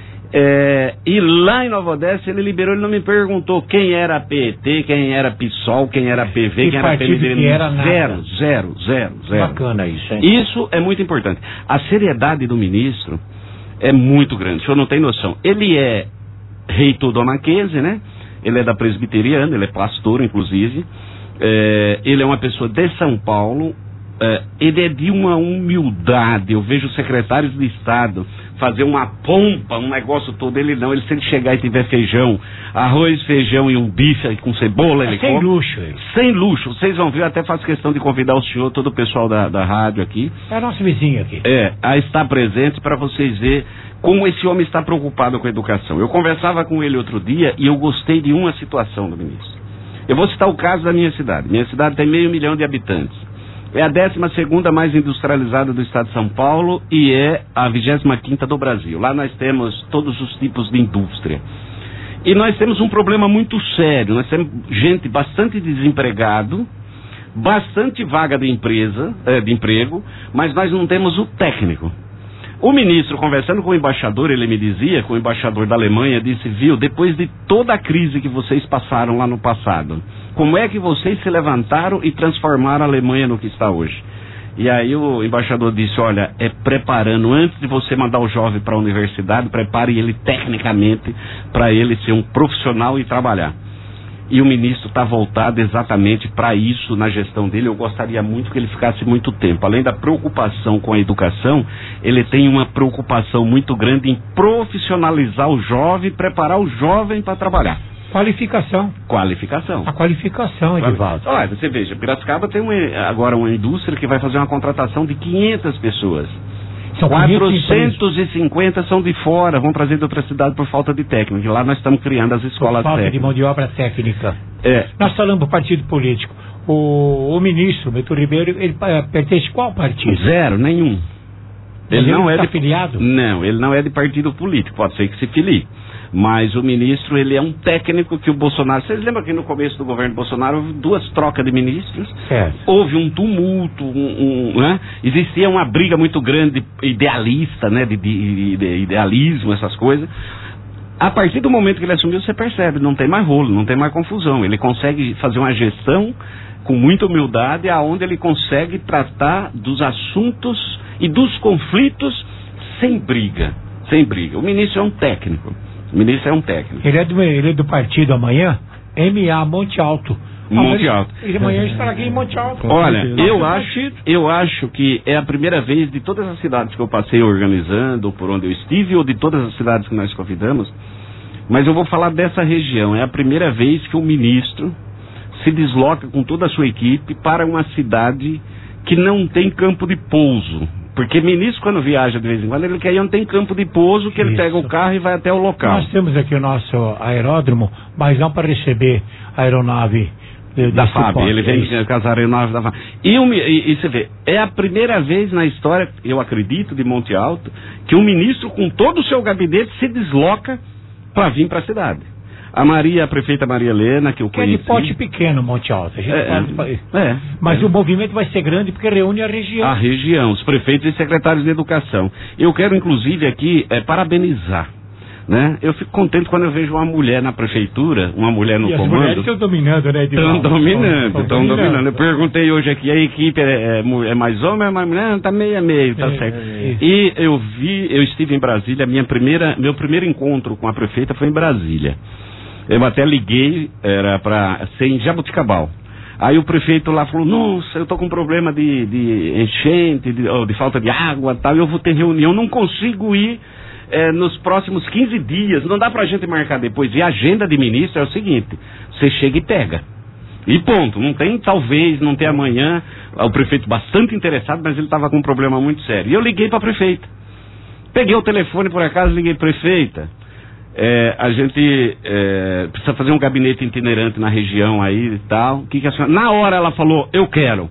é, e lá em Nova Odessa ele liberou, ele não me perguntou quem era P E T, quem era PSOL, quem era P V, que quem era P M D, que era nada. zero, zero, zero, zero. Bacana isso, hein? Isso é muito importante. A seriedade do ministro é muito grande, o senhor não tem noção. Ele é reitor do Mackenzie, né? Ele é da presbiteriana, ele é pastor, inclusive, é, ele é uma pessoa de São Paulo. Uh, ele é de uma humildade. Eu vejo secretários de Estado fazer uma pompa, um negócio todo. Ele não, ele se ele chegar e tiver feijão, arroz, feijão e um bife com cebola, ele é sem come. luxo. Ele. Sem luxo. Vocês vão ver, eu até faço questão de convidar o senhor, todo o pessoal da, da rádio aqui. É nosso vizinho aqui. É, a estar presente para vocês verem como esse homem está preocupado com a educação. Eu conversava com ele outro dia e eu gostei de uma situação do ministro. Eu vou citar o caso da minha cidade. Minha cidade tem meio milhão de habitantes. É a décima segunda mais industrializada do estado de São Paulo e é a vigésima quinta do Brasil. Lá nós temos todos os tipos de indústria. E nós temos um problema muito sério. Nós temos gente bastante desempregado, bastante vaga de empresa, é, de emprego, mas nós não temos o técnico. O ministro, conversando com o embaixador, ele me dizia, com o embaixador da Alemanha, disse, viu, depois de toda a crise que vocês passaram lá no passado, como é que vocês se levantaram e transformaram a Alemanha no que está hoje? E aí o embaixador disse, olha, é preparando, antes de você mandar o jovem para a universidade, prepare ele tecnicamente para ele ser um profissional e trabalhar. E o ministro está voltado exatamente para isso na gestão dele. Eu gostaria muito que ele ficasse muito tempo. Além da preocupação com a educação, ele tem uma preocupação muito grande em profissionalizar o jovem, preparar o jovem para trabalhar. Qualificação. Qualificação. A qualificação, Edivaldo. Olha, você veja, Piracicaba tem uma, agora uma indústria que vai fazer uma contratação de quinhentas pessoas. São quatrocentos e cinquenta são de fora, vão trazer de outra cidade por falta de técnico. E lá nós estamos criando as escolas por falta técnicas. de mão de obra técnica. É. Nós falamos do partido político. O, o ministro, Beto Ribeiro, ele uh, pertence a qual partido? Zero, nenhum. Ele, ele não é de filiado? Não, ele não é de partido político, pode ser que se filie. Mas o ministro, ele é um técnico que o Bolsonaro... Vocês lembram que no começo do governo Bolsonaro houve duas trocas de ministros? Certo. Houve um tumulto, um, um, né? Existia uma briga muito grande, idealista, né? De, de, de idealismo, essas coisas. A partir do momento que ele assumiu, você percebe, não tem mais rolo, não tem mais confusão. Ele consegue fazer uma gestão com muita humildade, aonde ele consegue tratar dos assuntos e dos conflitos sem briga. Sem briga. O ministro é um técnico. O ministro é um técnico. Ele é do, ele é do partido amanhã, M A Monte Alto. Monte Alto. E amanhã estará aqui em Monte Alto. Olha, eu acho, eu acho que é a primeira vez de todas as cidades que eu passei organizando, ou por onde eu estive, ou de todas as cidades que nós convidamos, mas eu vou falar dessa região. É a primeira vez que o ministro se desloca com toda a sua equipe para uma cidade que não tem campo de pouso. Porque ministro, quando viaja de vez em quando, ele quer ir onde tem campo de pouso, que ele pega o carro e vai até o local. Nós temos aqui o nosso aeródromo, mas não para receber a aeronave de, da de F A B. Ele vem é com as aeronaves da F A B. E, um, e, e você vê, é a primeira vez na história, eu acredito, de Monte Alto, que um ministro com todo o seu gabinete se desloca para vir para a cidade. A Maria, a prefeita Maria Helena, que eu conheci... É de porte pequeno, Monte Alto. A gente é, pode... é, Mas é. o movimento vai ser grande porque reúne a região. A região, os prefeitos e secretários de educação. Eu quero, inclusive, aqui é, parabenizar. Né? Eu fico contente quando eu vejo uma mulher na prefeitura, uma mulher no e comando. As mulheres estão dominando, né, Estão dominando, estão dominando. Eu perguntei hoje aqui, a equipe é, é, é mais homem ou é mais mulher? Não, tá meio a meio, tá é, certo. É, é. E eu vi, eu estive em Brasília, minha primeira, meu primeiro encontro com a prefeita foi em Brasília. Eu até liguei, era para ser em Jabuticabal. Aí o prefeito lá falou, nossa, eu tô com problema de, de enchente, de, oh, de falta de água e tal, eu vou ter reunião, não consigo ir é, nos próximos quinze dias, não dá pra gente marcar depois. E a agenda de ministro é o seguinte, você chega e pega. E ponto, não tem talvez, não tem amanhã. O prefeito bastante interessado, mas ele estava com um problema muito sério. E eu liguei pra prefeita. Peguei o telefone por acaso, liguei, prefeita. É, a gente é, precisa fazer um gabinete itinerante na região aí e tal. O que que a senhora... Na hora ela falou, eu quero.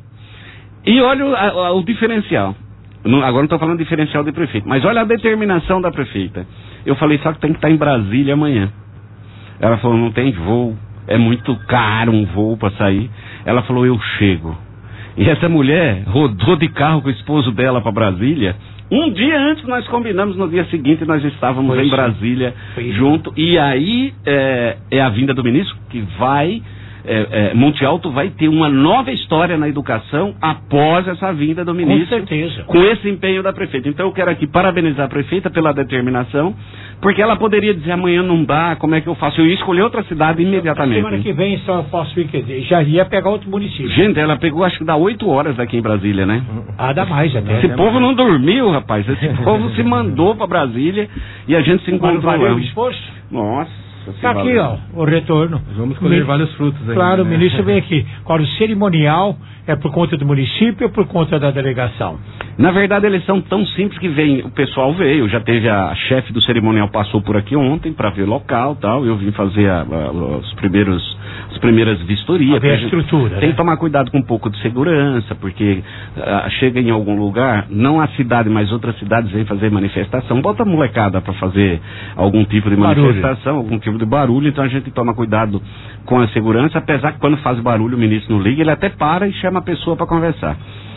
E olha o, a, o diferencial. Não, agora não estou falando diferencial de prefeito, mas olha a determinação da prefeita. Eu falei, só que tem que estar em Brasília amanhã. Ela falou, não tem voo, é muito caro um voo para sair. Ela falou, eu chego. E essa mulher rodou de carro com o esposo dela para Brasília. Um dia antes nós combinamos, no dia seguinte nós estávamos Foi em Brasília Foi junto. E aí é, é a vinda do ministro que vai... É, é, Monte Alto vai ter uma nova história na educação após essa vinda do ministro. Com certeza. Com esse empenho da prefeita. Então eu quero aqui parabenizar a prefeita pela determinação, porque ela poderia dizer amanhã não dá, como é que eu faço? Eu ia escolher outra cidade imediatamente. Semana que vem só eu posso ir, quer dizer, já ia pegar outro município. Gente, ela pegou acho que dá oito horas daqui em Brasília, né? Ah, dá mais até. Esse povo não dormiu, rapaz. Esse povo se mandou pra Brasília e a gente se encontrou. Valeu o esforço? Nossa. Está aqui, ó, o retorno. Vamos colher vários frutos aí. Claro, né? o ministro vem aqui. Agora, o cerimonial é por conta do município ou por conta da delegação? Na verdade, eles são tão simples que vem, o pessoal veio, já teve a, a chefe do cerimonial, passou por aqui ontem para ver local e tal, eu vim fazer a, a, os primeiros, as primeiras vistorias. Ver a estrutura, Tem né? que tomar cuidado com um pouco de segurança, porque a, chega em algum lugar, não a cidade, mas outras cidades vêm fazer manifestação, bota a molecada para fazer algum tipo de manifestação, barulho. algum tipo de barulho, então a gente toma cuidado com a segurança, apesar que quando faz barulho o ministro não liga, ele até para e chama a pessoa para conversar.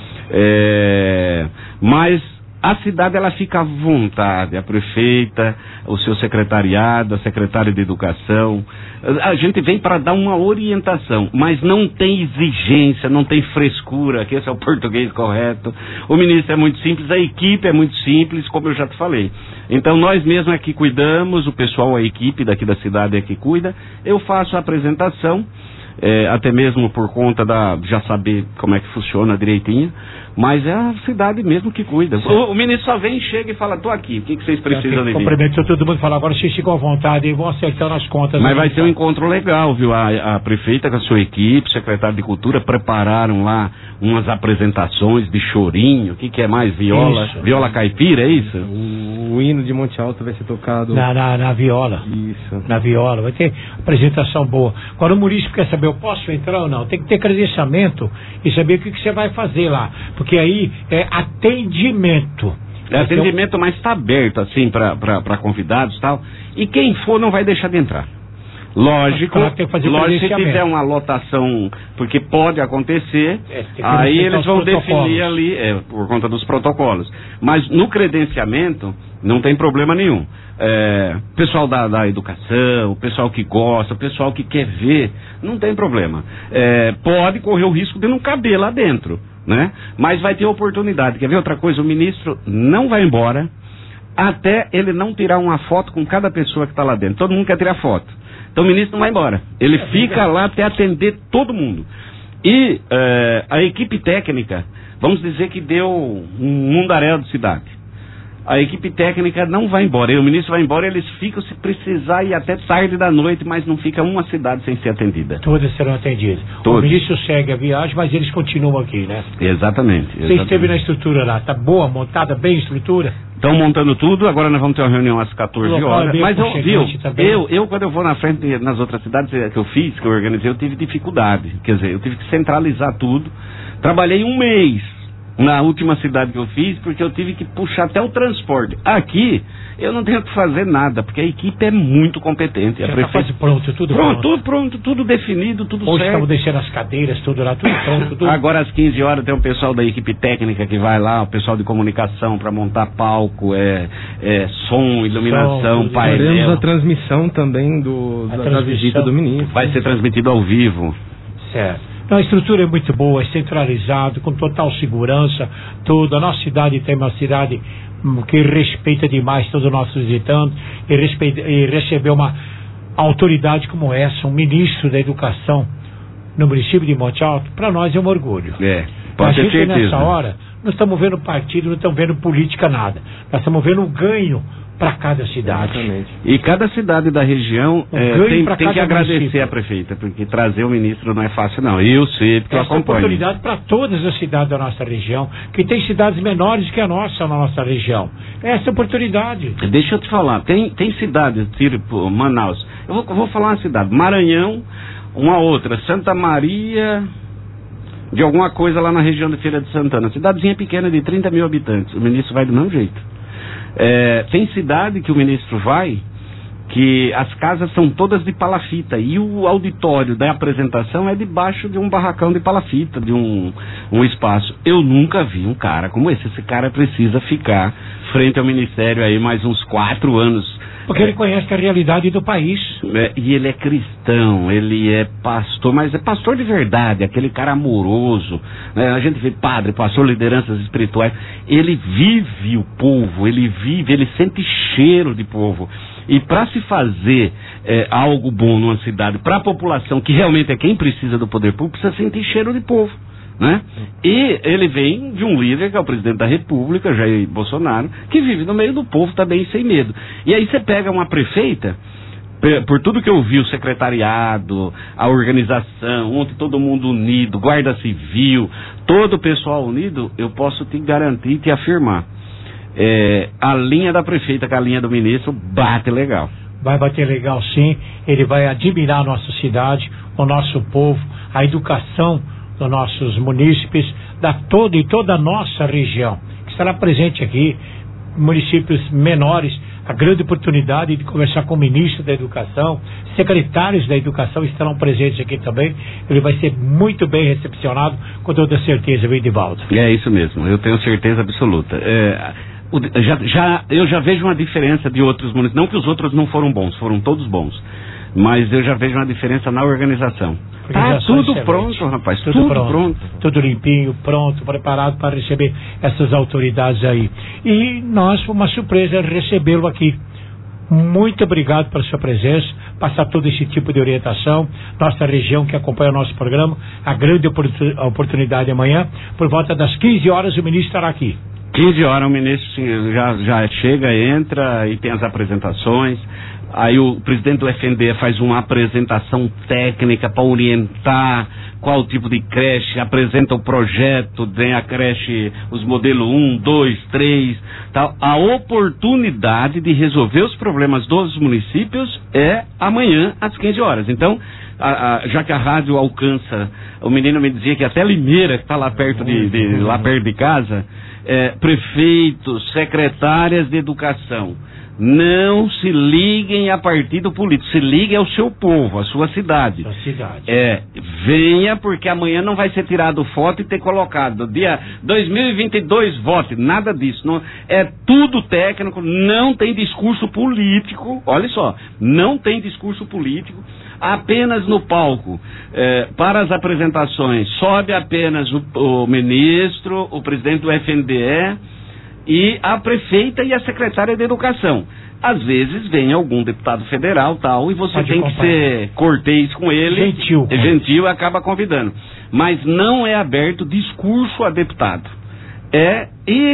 É, mas a cidade ela fica à vontade, a prefeita, o seu secretariado, a secretária de educação, a gente vem para dar uma orientação, mas não tem exigência, não tem frescura, que esse é o português correto. O ministro é muito simples, a equipe é muito simples, como eu já te falei. Então nós mesmos aqui cuidamos, o pessoal, a equipe daqui da cidade é que cuida, eu faço a apresentação, É, até mesmo por conta da já saber como é que funciona direitinho, mas é a cidade mesmo que cuida. O, o ministro só vem, chega e fala, tô aqui, o que, que vocês precisam de mim? Cumprimento todo mundo, fala, agora vocês ficam à vontade e vão acertando as contas. Mas vai ser um encontro legal, viu? A, a prefeita com a sua equipe, o secretário de Cultura, prepararam lá umas apresentações de chorinho, o que, que é mais? Viola, isso. Viola caipira, é isso? O, o hino de Monte Alto vai ser tocado... Na, na, na viola. Isso. Na viola, vai ter apresentação boa. Agora o município quer saber, eu posso entrar ou não? Tem que ter credenciamento e saber o que, que você vai fazer lá, porque aí é atendimento. É atendimento, mas está aberto assim para convidados e tal, e quem for não vai deixar de entrar. Lógico, claro, tem que fazer lógico se tiver uma lotação, porque pode acontecer, é, aí eles vão definir ali, é, por conta dos protocolos. Mas no credenciamento não tem problema nenhum. É, pessoal da, da educação, o pessoal que gosta, o pessoal que quer ver, não tem problema. É, pode correr o risco de não caber lá dentro, né? Mas vai ter oportunidade. Quer ver outra coisa? O ministro não vai embora até ele não tirar uma foto com cada pessoa que está lá dentro. Todo mundo quer tirar foto. Então o ministro não vai embora. Ele fica lá até atender todo mundo. E eh, a equipe técnica, vamos dizer que deu um mundaréu de cidade. A equipe técnica não vai embora. E o ministro vai embora, eles ficam, se precisar, ir até tarde da noite, mas não fica uma cidade sem ser atendida. Todas serão atendidas. Todos. O ministro segue a viagem, mas eles continuam aqui, né? Exatamente. Você exatamente. esteve na estrutura lá, tá boa, montada bem a estrutura? Estão montando tudo, agora nós vamos ter uma reunião às quatorze horas. Mas eu, viu, eu, eu, quando eu vou na frente nas outras cidades que eu fiz, que eu organizei, eu tive dificuldade. Quer dizer, eu tive que centralizar tudo. Trabalhei um mês na última cidade que eu fiz, porque eu tive que puxar até o transporte. Aqui, eu não tenho que fazer nada, porque a equipe é muito competente. Já a tá quase pronto, tudo pronto. pronto. Tudo pronto, tudo definido, tudo Hoje certo. estamos deixando as cadeiras, tudo lá, tudo pronto. Tudo... Agora às quinze horas tem o pessoal da equipe técnica que vai lá, o pessoal de comunicação para montar palco, é, é, som, iluminação, som, painel. Faremos a transmissão também do, da, da visita do ministro. Vai ser transmitido ao vivo. Certo. Então, a estrutura é muito boa, é centralizado, com total segurança, tudo. A nossa cidade tem uma cidade hum, que respeita demais todos os nossos visitantes e, respeita, e receber uma autoridade como essa, um ministro da educação no município de Monte Alto, para nós é um orgulho. É, pode a ter gente certeza. Nessa hora, não estamos vendo partido, não estamos vendo política, nada. Nós estamos vendo um ganho para cada cidade. Exatamente. E cada cidade da região Um é, ganho tem, pra tem que cada agradecer município. a prefeita, porque trazer o ministro não é fácil não. Eu sei, porque eu Essa acompanho. oportunidade para todas as cidades da nossa região, que tem cidades menores que a nossa na nossa região. Essa oportunidade. Deixa eu te falar, tem, tem cidades, tipo Manaus, eu vou, eu vou falar uma cidade, Maranhão, uma outra, Santa Maria, de alguma coisa lá na região de Feira de Santana, cidadezinha pequena de trinta mil habitantes, o ministro vai do mesmo jeito. É, tem cidade que o ministro vai, que as casas são todas de palafita e o auditório da apresentação é debaixo de um barracão de palafita, de um, um espaço. Eu nunca vi um cara como esse. Esse cara precisa ficar frente ao ministério aí mais uns quatro anos. Porque ele conhece a realidade do país. É, e ele é cristão, ele é pastor, mas é pastor de verdade, aquele cara amoroso, né? A gente vê padre, pastor, lideranças espirituais. Ele vive o povo, ele vive, ele sente cheiro de povo. E para se fazer é, algo bom numa cidade, para a população, que realmente é quem precisa do poder público, precisa sentir cheiro de povo. Né? E ele vem de um líder que é o presidente da República, Jair Bolsonaro, que vive no meio do povo também sem medo. E aí você pega uma prefeita, por tudo que eu vi, o secretariado, a organização, ontem todo mundo unido, guarda civil, todo o pessoal unido, eu posso te garantir e te afirmar, é, a linha da prefeita com a linha do ministro bate legal. Vai bater legal sim, ele vai admirar a nossa cidade, o nosso povo, a educação dos nossos munícipes, da toda e toda a nossa região, que estará presente aqui, municípios menores, a grande oportunidade de conversar com o ministro da Educação, secretários da Educação estarão presentes aqui também. Ele vai ser muito bem recepcionado, com toda certeza, viu, Edivaldo? É isso mesmo, eu tenho certeza absoluta. É, o, já, já, eu já vejo uma diferença de outros municípios, não que os outros não foram bons, foram todos bons, mas eu já vejo uma diferença na organização. Tá tudo excelente. Pronto, rapaz, tudo, tudo pronto, pronto. Tudo limpinho, pronto, preparado para receber essas autoridades aí. E nós, foi uma surpresa recebê-lo aqui. Muito obrigado pela sua presença, passar todo esse tipo de orientação. Nossa região que acompanha o nosso programa, a grande oportunidade amanhã, por volta das quinze horas, o ministro estará aqui. quinze horas o ministro já, já chega, entra e tem as apresentações. Aí o presidente do F N D E faz uma apresentação técnica para orientar qual tipo de creche, apresenta o projeto, tem a creche, os modelos um, dois, três, tal. A oportunidade de resolver os problemas dos municípios é amanhã às quinze horas. Então, a, a, já que a rádio alcança, o menino me dizia que até Limeira, que está lá perto de, de, lá perto de casa, é, prefeitos, secretárias de educação, não se liguem a partido político, se liguem ao seu povo, à sua cidade. Sua cidade. É, venha, porque amanhã não vai ser tirado foto e ter colocado dia dois mil e vinte e dois vote, nada disso. Não, é tudo técnico, não tem discurso político, olha só, não tem discurso político, apenas no palco, é, para as apresentações, sobe apenas o, o ministro, o presidente do F N D E, e a prefeita e a secretária de educação. Às vezes vem algum deputado federal tal, e você Pode tem acompanhar. que ser cortês com ele. Gentil. É gentil e acaba convidando. Mas não é aberto discurso a deputado. É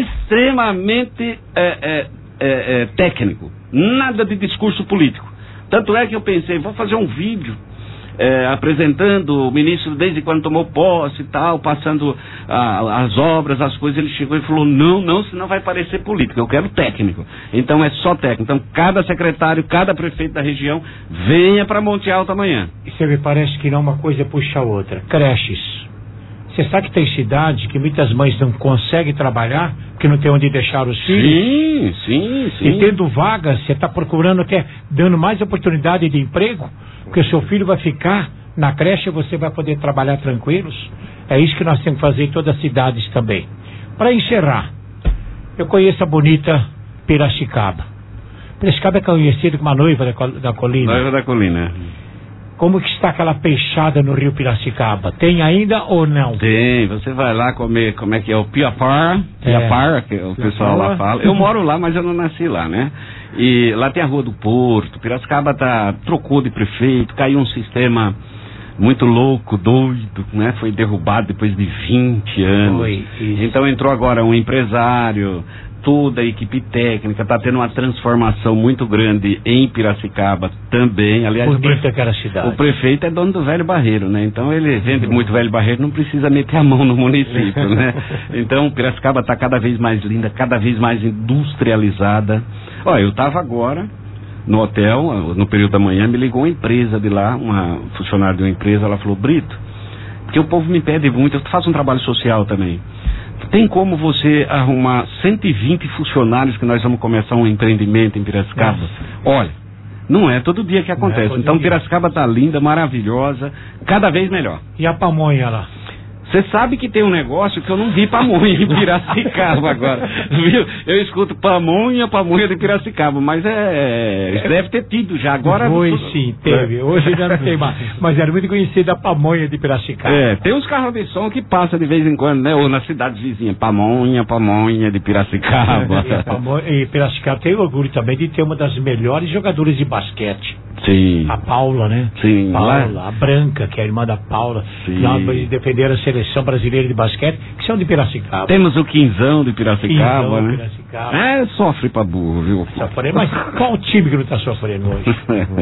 extremamente é, é, é, é, técnico. Nada de discurso político. Tanto é que eu pensei, vou fazer um vídeo É, apresentando o ministro desde quando tomou posse e tal, passando ah, as obras, as coisas. Ele chegou e falou, não, não, senão vai parecer político, eu quero técnico. Então é só técnico. Então cada secretário, cada prefeito da região venha para Monte Alto amanhã. E você me parece que não uma coisa puxa a outra. Creches. Você sabe que tem cidade que muitas mães não conseguem trabalhar porque não tem onde deixar os filhos? Sim, sim, sim. E tendo vagas, você está procurando até, dando mais oportunidade de emprego, porque o seu filho vai ficar na creche e você vai poder trabalhar tranquilos. É isso que nós temos que fazer em todas as cidades também. Para encerrar, eu conheço a bonita Piracicaba. Piracicaba é conhecida como a noiva da, col- da colina. Noiva da colina. Como que está aquela peixada no rio Piracicaba? Tem ainda ou não? Tem, você vai lá comer, como é que é, o piapar, piapar, é. que o pessoal lá fala. Eu moro lá, mas eu não nasci lá, né? E lá tem a Rua do Porto, Piracicaba tá, trocou de prefeito, caiu um sistema muito louco, doido, né? Foi derrubado depois de vinte anos. Foi, então entrou agora um empresário, toda a equipe técnica, está tendo uma transformação muito grande em Piracicaba também. Aliás, bonita o, prefe... aquela cidade. o prefeito é dono do Velho Barreiro, né? Então ele vende uhum. muito Velho Barreiro, não precisa meter a mão no município, né? Então Piracicaba está cada vez mais linda, cada vez mais industrializada. Olha, eu estava agora no hotel, no período da manhã, me ligou uma empresa de lá, uma funcionária de uma empresa, ela falou, Brito, porque o povo me pede muito, eu faço um trabalho social também. Tem como você arrumar cento e vinte funcionários que nós vamos começar um empreendimento em Piracicaba? Nossa. Olha, não é todo dia que acontece. É então dia. Piracicaba está linda, maravilhosa, cada vez melhor. E a pamonha lá? Você sabe que tem um negócio que eu não vi pamonha em Piracicaba agora, viu? Eu escuto pamonha, pamonha de Piracicaba, mas é, é deve ter tido já. Agora foi sim, teve. Hoje já não tem mais. Mas era muito conhecida a pamonha de Piracicaba. É, tem uns carros de som que passam de vez em quando, né? Ou nas cidades vizinhas, pamonha, pamonha de Piracicaba. E, a pamonha, e Piracicaba tem orgulho também de ter uma das melhores jogadoras de basquete. Sim. A Paula, né? Sim. Paula, lá? A Branca, que é a irmã da Paula. Sim. Lá defender a seleção brasileira de basquete, que são de Piracicaba. Temos o Quinzão de Piracicaba, Quinzão, né? Piracicaba. É, sofre pra burro, viu? Sofre, mas qual time que não está sofrendo hoje?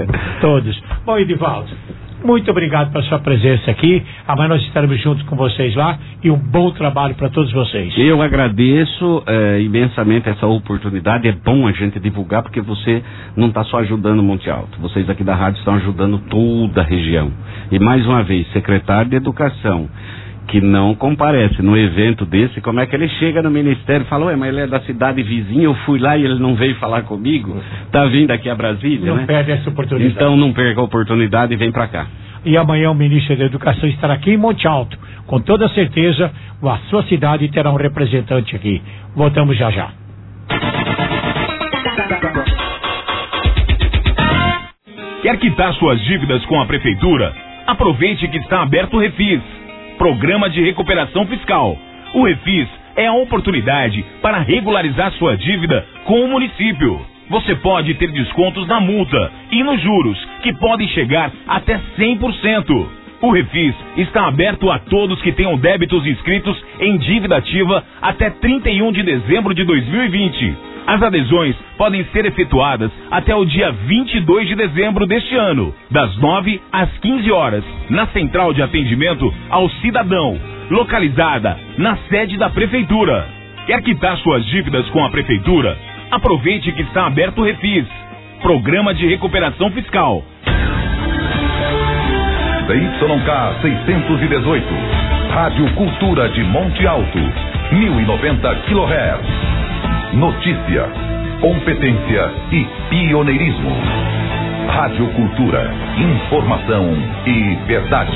Todos. Bom, Edivaldo, muito obrigado pela sua presença aqui. Amanhã nós estaremos juntos com vocês lá e um bom trabalho para todos vocês. Eu agradeço é, imensamente essa oportunidade. É bom a gente divulgar porque você não está só ajudando Monte Alto. Vocês aqui da rádio estão ajudando toda a região. E mais uma vez, secretário de Educação que não comparece no evento desse, como é que ele chega no ministério e fala, ué, mas ele é da cidade vizinha, eu fui lá e ele não veio falar comigo, tá vindo aqui a Brasília, não né? perde essa oportunidade. Então não perca a oportunidade e vem pra cá. E amanhã o ministro da Educação estará aqui em Monte Alto. Com toda certeza, a sua cidade terá um representante aqui. Voltamos já já. Quer quitar suas dívidas com a prefeitura? Aproveite que está aberto o Refis, Programa de Recuperação Fiscal. O Refis é a oportunidade para regularizar sua dívida com o município. Você pode ter descontos na multa e nos juros, que podem chegar até cem por cento. O Refis está aberto a todos que tenham débitos inscritos em dívida ativa até trinta e um de dezembro de dois mil e vinte. As adesões podem ser efetuadas até o dia vinte e dois de dezembro deste ano, das nove às quinze horas, na Central de Atendimento ao Cidadão, localizada na sede da Prefeitura. Quer quitar suas dívidas com a Prefeitura? Aproveite que está aberto o Refis, Programa de Recuperação Fiscal. D Y K seiscentos e dezoito, Rádio Cultura de Monte Alto, mil e noventa quilohertz. Notícia, competência e pioneirismo. Rádio Cultura, informação e verdade.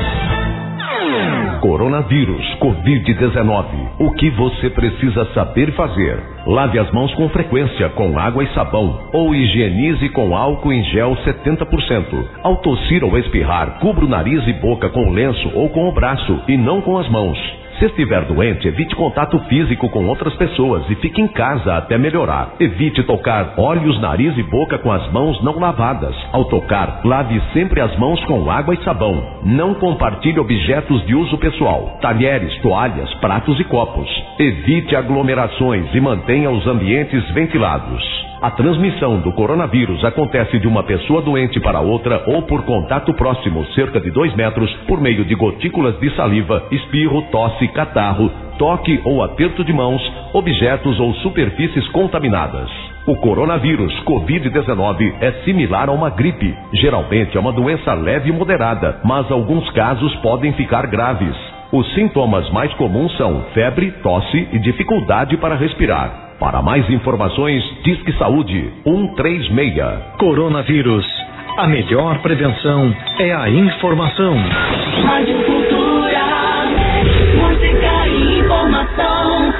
Coronavírus, covid dezenove. O que você precisa saber fazer? Lave as mãos com frequência com água e sabão ou higienize com álcool em gel setenta por cento. Ao tossir ou espirrar, cubra o nariz e boca com lenço ou com o braço e não com as mãos. Se estiver doente, evite contato físico com outras pessoas e fique em casa até melhorar. Evite tocar olhos, nariz e boca com as mãos não lavadas. Ao tocar, lave sempre as mãos com água e sabão. Não compartilhe objetos de uso pessoal, talheres, toalhas, pratos e copos. Evite aglomerações e mantenha os ambientes ventilados. A transmissão do coronavírus acontece de uma pessoa doente para outra ou por contato próximo, cerca de dois metros, por meio de gotículas de saliva, espirro, tosse, catarro, toque ou aperto de mãos, objetos ou superfícies contaminadas. O coronavírus covid dezenove é similar a uma gripe. Geralmente é uma doença leve e moderada, mas alguns casos podem ficar graves. Os sintomas mais comuns são febre, tosse e dificuldade para respirar. Para mais informações, Disque Saúde um três seis. Coronavírus. A melhor prevenção é a informação. Rádio Cultura, música e informação.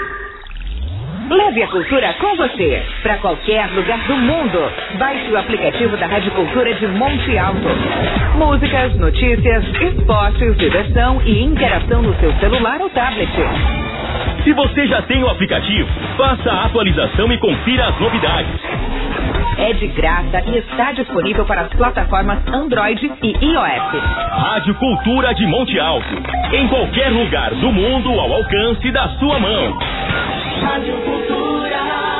Leve a cultura com você, para qualquer lugar do mundo. Baixe o aplicativo da Rádio Cultura de Monte Alto. Músicas, notícias, esportes, diversão e interação no seu celular ou tablet. Se você já tem o aplicativo, faça a atualização e confira as novidades. É de graça e está disponível para as plataformas Android e iOS. Rádio Cultura de Monte Alto. Em qualquer lugar do mundo ao alcance da sua mão. Rádio Cultura,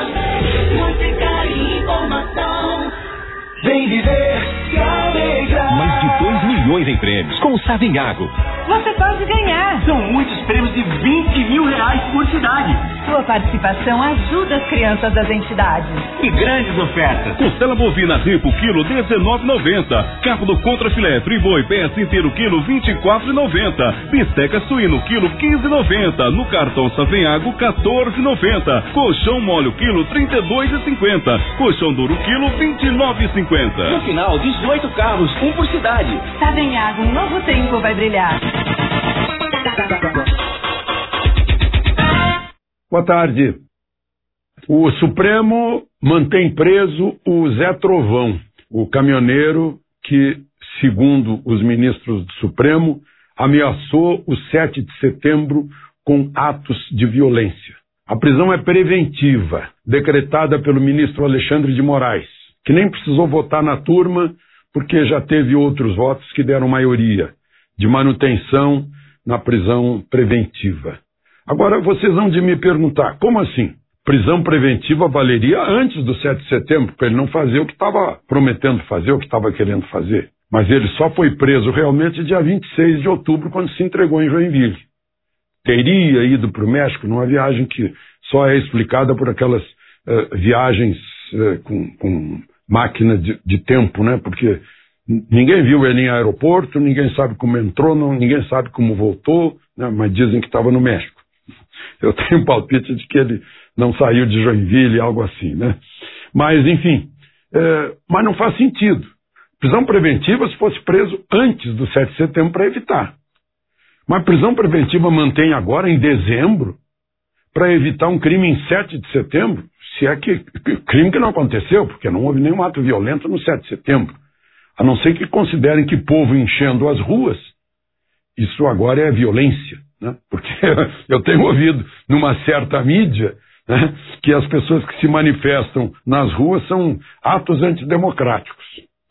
música e informação. Vem viver, se alegrar. Mais de dois milhões em prêmios com o Savenhago. Você pode ganhar. São muitos prêmios de vinte mil reais por cidade. Sua participação ajuda as crianças das entidades. E grandes ofertas. Costela bovina ripo, quilo dezenove e noventa. Carro do contrafilé, friboi, peça inteiro, quilo vinte e quatro e noventa. Bisteca suíno, quilo quinze e noventa. No cartão Savenhago, quatorze e noventa. Colchão mole, quilo trinta e dois e cinquenta. Colchão duro, quilo vinte e nove e cinquenta. No final, dezoito carros, um por cidade. Savenhago, um novo tempo vai brilhar. Boa tarde. O Supremo mantém preso o Zé Trovão, o caminhoneiro que, segundo os ministros do Supremo, ameaçou o sete de setembro com atos de violência. A prisão é preventiva, decretada pelo ministro Alexandre de Moraes, que nem precisou votar na turma porque já teve outros votos que deram maioria de manutenção na prisão preventiva. Agora, vocês vão de me perguntar, como assim? Prisão preventiva valeria antes do sete de setembro, para ele não fazer o que estava prometendo fazer, o que estava querendo fazer. Mas ele só foi preso realmente dia vinte e seis de outubro, quando se entregou em Joinville. Teria ido para o México numa viagem que só é explicada por aquelas uh, viagens uh, com, com máquina de, de tempo, né? Porque ninguém viu ele em aeroporto, ninguém sabe como entrou, não, ninguém sabe como voltou, né? Mas dizem que estava no México. Eu tenho um palpite de que ele não saiu de Joinville, algo assim, né? Mas, enfim, é, mas não faz sentido. Prisão preventiva se fosse preso antes do sete de setembro para evitar. Mas prisão preventiva mantém agora em dezembro para evitar um crime em sete de setembro, se é que crime que não aconteceu, porque não houve nenhum ato violento no sete de setembro. A não ser que considerem que povo enchendo as ruas, isso agora é violência, né? Porque eu tenho ouvido numa certa mídia, né, que as pessoas que se manifestam nas ruas são atos antidemocráticos.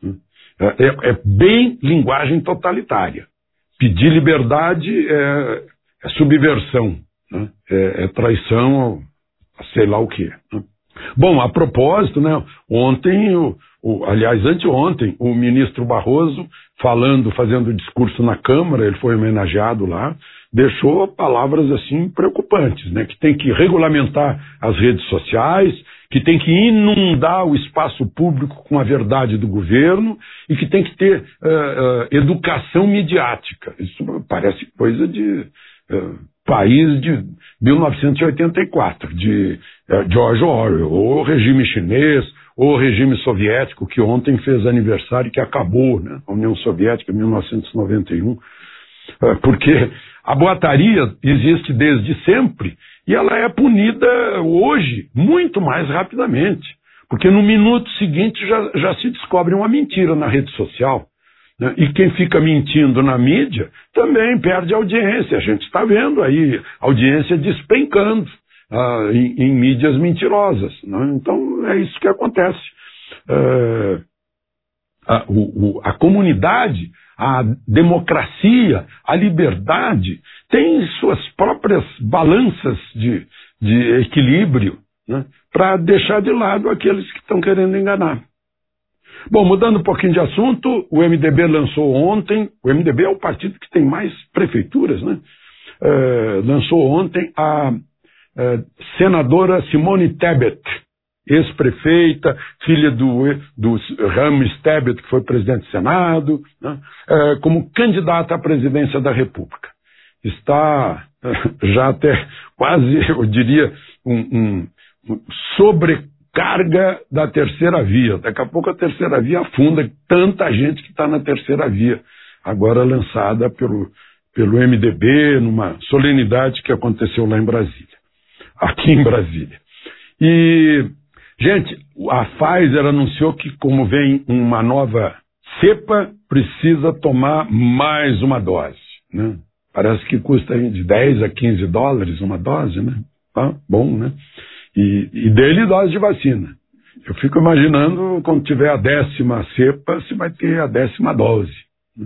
É, é, é bem linguagem totalitária. Pedir liberdade é, é subversão, né? é, é traição, sei lá o quê. Né? Bom, a propósito, né, ontem, o, o, aliás, anteontem, o ministro Barroso, falando, fazendo discurso na Câmara, ele foi homenageado lá, deixou palavras assim preocupantes, né, que tem que regulamentar as redes sociais, que tem que inundar o espaço público com a verdade do governo e que tem que ter uh, uh, educação midiática. Isso parece coisa de uh, país de mil novecentos e oitenta e quatro, de uh, George Orwell, ou regime chinês, ou regime soviético, que ontem fez aniversário, que acabou, né? A União Soviética, em mil novecentos e noventa e um, uh, porque a boataria existe desde sempre e ela é punida hoje muito mais rapidamente, porque no minuto seguinte já, já se descobre uma mentira na rede social. né? E quem fica mentindo na mídia também perde audiência. A gente está vendo aí audiência despencando ah, em, em mídias mentirosas, né? Então é isso que acontece. É, a, o, o, a comunidade, a democracia, a liberdade tem suas próprias balanças de, de equilíbrio, né, para deixar de lado aqueles que estão querendo enganar. Bom, mudando um pouquinho de assunto, o M D B lançou ontem, o M D B é o partido que tem mais prefeituras, né? É, lançou ontem a é, senadora Simone Tebet, ex-prefeita, filha do, do Ramos Tebet, que foi presidente do Senado, né, é, como candidata à presidência da República. Está já até quase, eu diria, um, um, um sobrecarga da terceira via. Daqui a pouco a terceira via afunda, tanta gente que está na terceira via, agora lançada pelo, pelo M D B, numa solenidade que aconteceu lá em Brasília, aqui em Brasília. E, gente, a Pfizer anunciou que, como vem uma nova cepa, precisa tomar mais uma dose, né? Parece que custa de dez a quinze dólares uma dose, né? Ah, bom, né? E, e dele dose de vacina. Eu fico imaginando, quando tiver a décima cepa, se vai ter a décima dose. Né?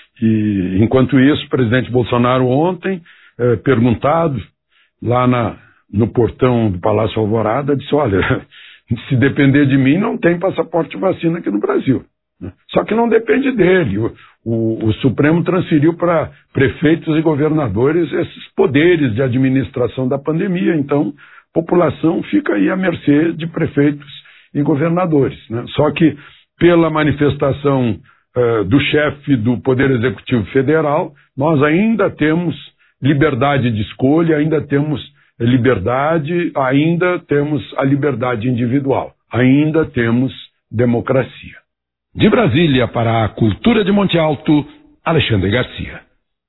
E, enquanto isso, o presidente Bolsonaro ontem, eh, perguntado lá na, no portão do Palácio Alvorada, disse, olha, se depender de mim, não tem passaporte de vacina aqui no Brasil. Só que não depende dele. O, o, o Supremo transferiu para prefeitos e governadores esses poderes de administração da pandemia. Então, a população fica aí à mercê de prefeitos e governadores, né? Só que, pela manifestação uh, do chefe do Poder Executivo Federal, nós ainda temos liberdade de escolha, ainda temos liberdade, ainda temos a liberdade individual, ainda temos democracia. De Brasília para a Cultura de Monte Alto, Alexandre Garcia.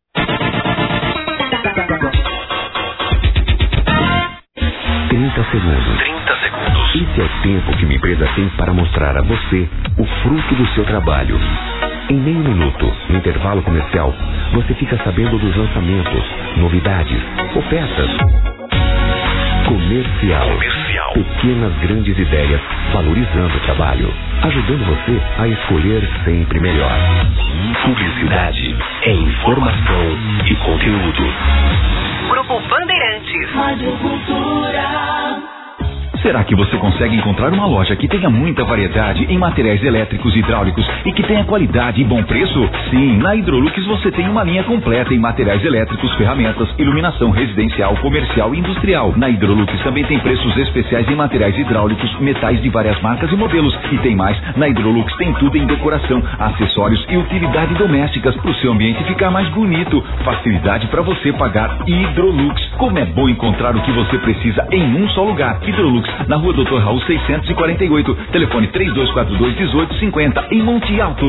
trinta segundos. trinta segundos. Esse é o tempo que uma empresa tem para mostrar a você o fruto do seu trabalho. Em meio minuto, no intervalo comercial, você fica sabendo dos lançamentos, novidades, ofertas. Comercial. Comercial. Pequenas grandes ideias, valorizando o trabalho, ajudando você a escolher sempre melhor. Publicidade é informação e conteúdo. Grupo Bandeirantes. Rádio Cultura. Será que você consegue encontrar uma loja que tenha muita variedade em materiais elétricos e hidráulicos e que tenha qualidade e bom preço? Sim, na Hidrolux você tem uma linha completa em materiais elétricos, ferramentas, iluminação residencial, comercial e industrial. Na Hidrolux também tem preços especiais em materiais hidráulicos, metais de várias marcas e modelos. E tem mais, na Hidrolux tem tudo em decoração, acessórios e utilidades domésticas para o seu ambiente ficar mais bonito. Facilidade para você pagar Hidrolux. Como é bom encontrar o que você precisa em um só lugar. Hidrolux, na rua Doutor Raul seiscentos e quarenta e oito, telefone três dois quatro dois, um oito cinco zero, em Monte Alto.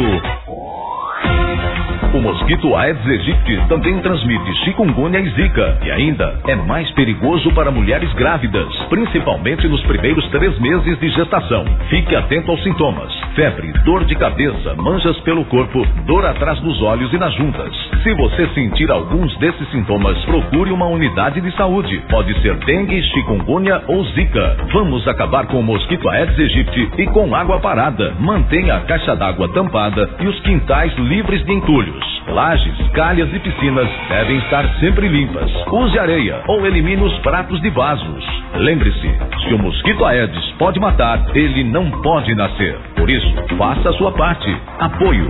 O mosquito Aedes aegypti também transmite chikungunya e zika e ainda é mais perigoso para mulheres grávidas, principalmente nos primeiros três meses de gestação. Fique atento aos sintomas: febre, dor de cabeça, manchas pelo corpo, dor atrás dos olhos e nas juntas. Se você sentir alguns desses sintomas, procure uma unidade de saúde. Pode ser dengue, chikungunya ou zika. Vamos acabar com o mosquito Aedes aegypti e com água parada. Mantenha a caixa d'água tampada e os quintais livres de entulhos. Lajes, calhas e piscinas devem estar sempre limpas. Use areia ou elimine os pratos de vasos. Lembre-se, se o mosquito Aedes pode matar, ele não pode nascer. Por isso, faça a sua parte. Apoio.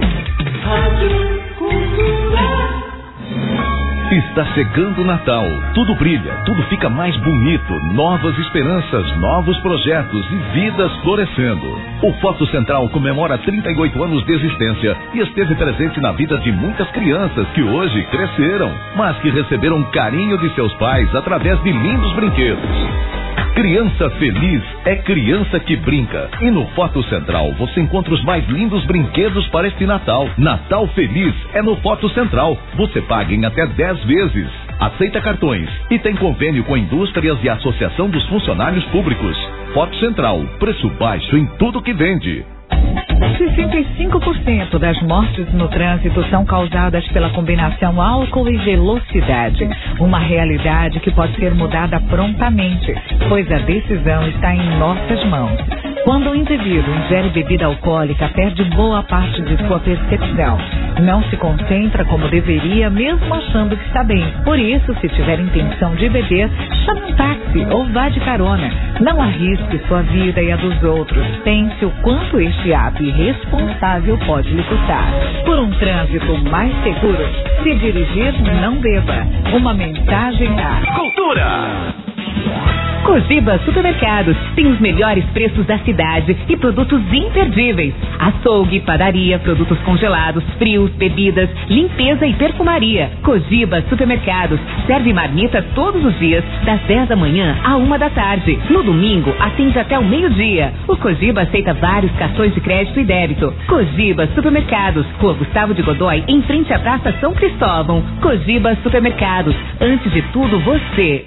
Está chegando o Natal. Tudo brilha, tudo fica mais bonito. Novas esperanças, novos projetos e vidas florescendo. O Foto Central comemora trinta e oito anos de existência e esteve presente na vida de muitas crianças que hoje cresceram, mas que receberam carinho de seus pais através de lindos brinquedos. Criança feliz é criança que brinca. E no Foto Central você encontra os mais lindos brinquedos para este Natal. Natal feliz é no Foto Central. Você paga em até dez vezes. Aceita cartões e tem convênio com indústrias e Associação dos Funcionários Públicos. Foto Central, preço baixo em tudo que vende. sessenta e cinco por cento das mortes no trânsito são causadas pela combinação álcool e velocidade. Uma realidade que pode ser mudada prontamente, pois a decisão está em nossas mãos. Quando o indivíduo ingere bebida alcoólica, perde boa parte de sua percepção. Não se concentra como deveria, mesmo achando que está bem. Por isso, se tiver intenção de beber, chame um táxi ou vá de carona. Não arrisque sua vida e a dos outros. Pense o quanto este ato irresponsável pode lhe custar. Por um trânsito mais seguro, se dirigir, não beba. Uma mensagem a Cultura! Cogiba Supermercados tem os melhores preços da cidade e produtos imperdíveis. Açougue, padaria, produtos congelados, frios, bebidas, limpeza e perfumaria. Cogiba Supermercados serve marmita todos os dias, das dez da manhã à uma da tarde. No domingo, atende até o meio-dia. O Cogiba aceita vários cartões de crédito e débito. Cogiba Supermercados, Rua Gustavo de Godoy, em frente à Praça São Cristóvão. Cogiba Supermercados, antes de tudo você.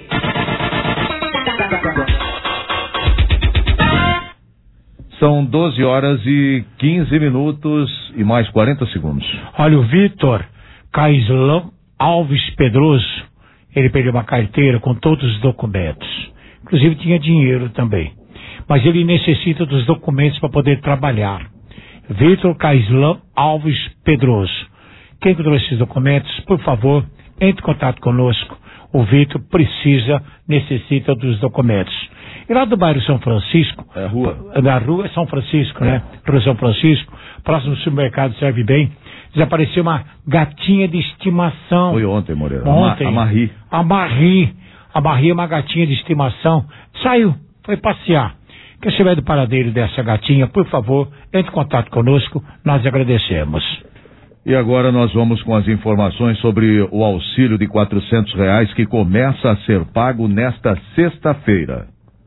São doze horas e quinze minutos e mais quarenta segundos. Olha, o Vitor Caislão Alves Pedroso, ele perdeu uma carteira com todos os documentos. Inclusive tinha dinheiro também. Mas ele necessita dos documentos para poder trabalhar. Vitor Caislão Alves Pedroso. Quem encontrou esses documentos, por favor, entre em contato conosco. O Vitor precisa, necessita dos documentos. E lá do bairro São Francisco, é a rua. Na rua São Francisco, é. né? Rua São Francisco, próximo do supermercado Serve Bem, desapareceu uma gatinha de estimação. Foi ontem, Moreira. Ontem. A Marie. A Marie. A Marie é uma gatinha de estimação. Saiu, foi passear. Quem souber do paradeiro dessa gatinha, por favor, entre em contato conosco, nós agradecemos. E agora nós vamos com as informações sobre o auxílio de quatrocentos reais que começa a ser pago nesta sexta-feira.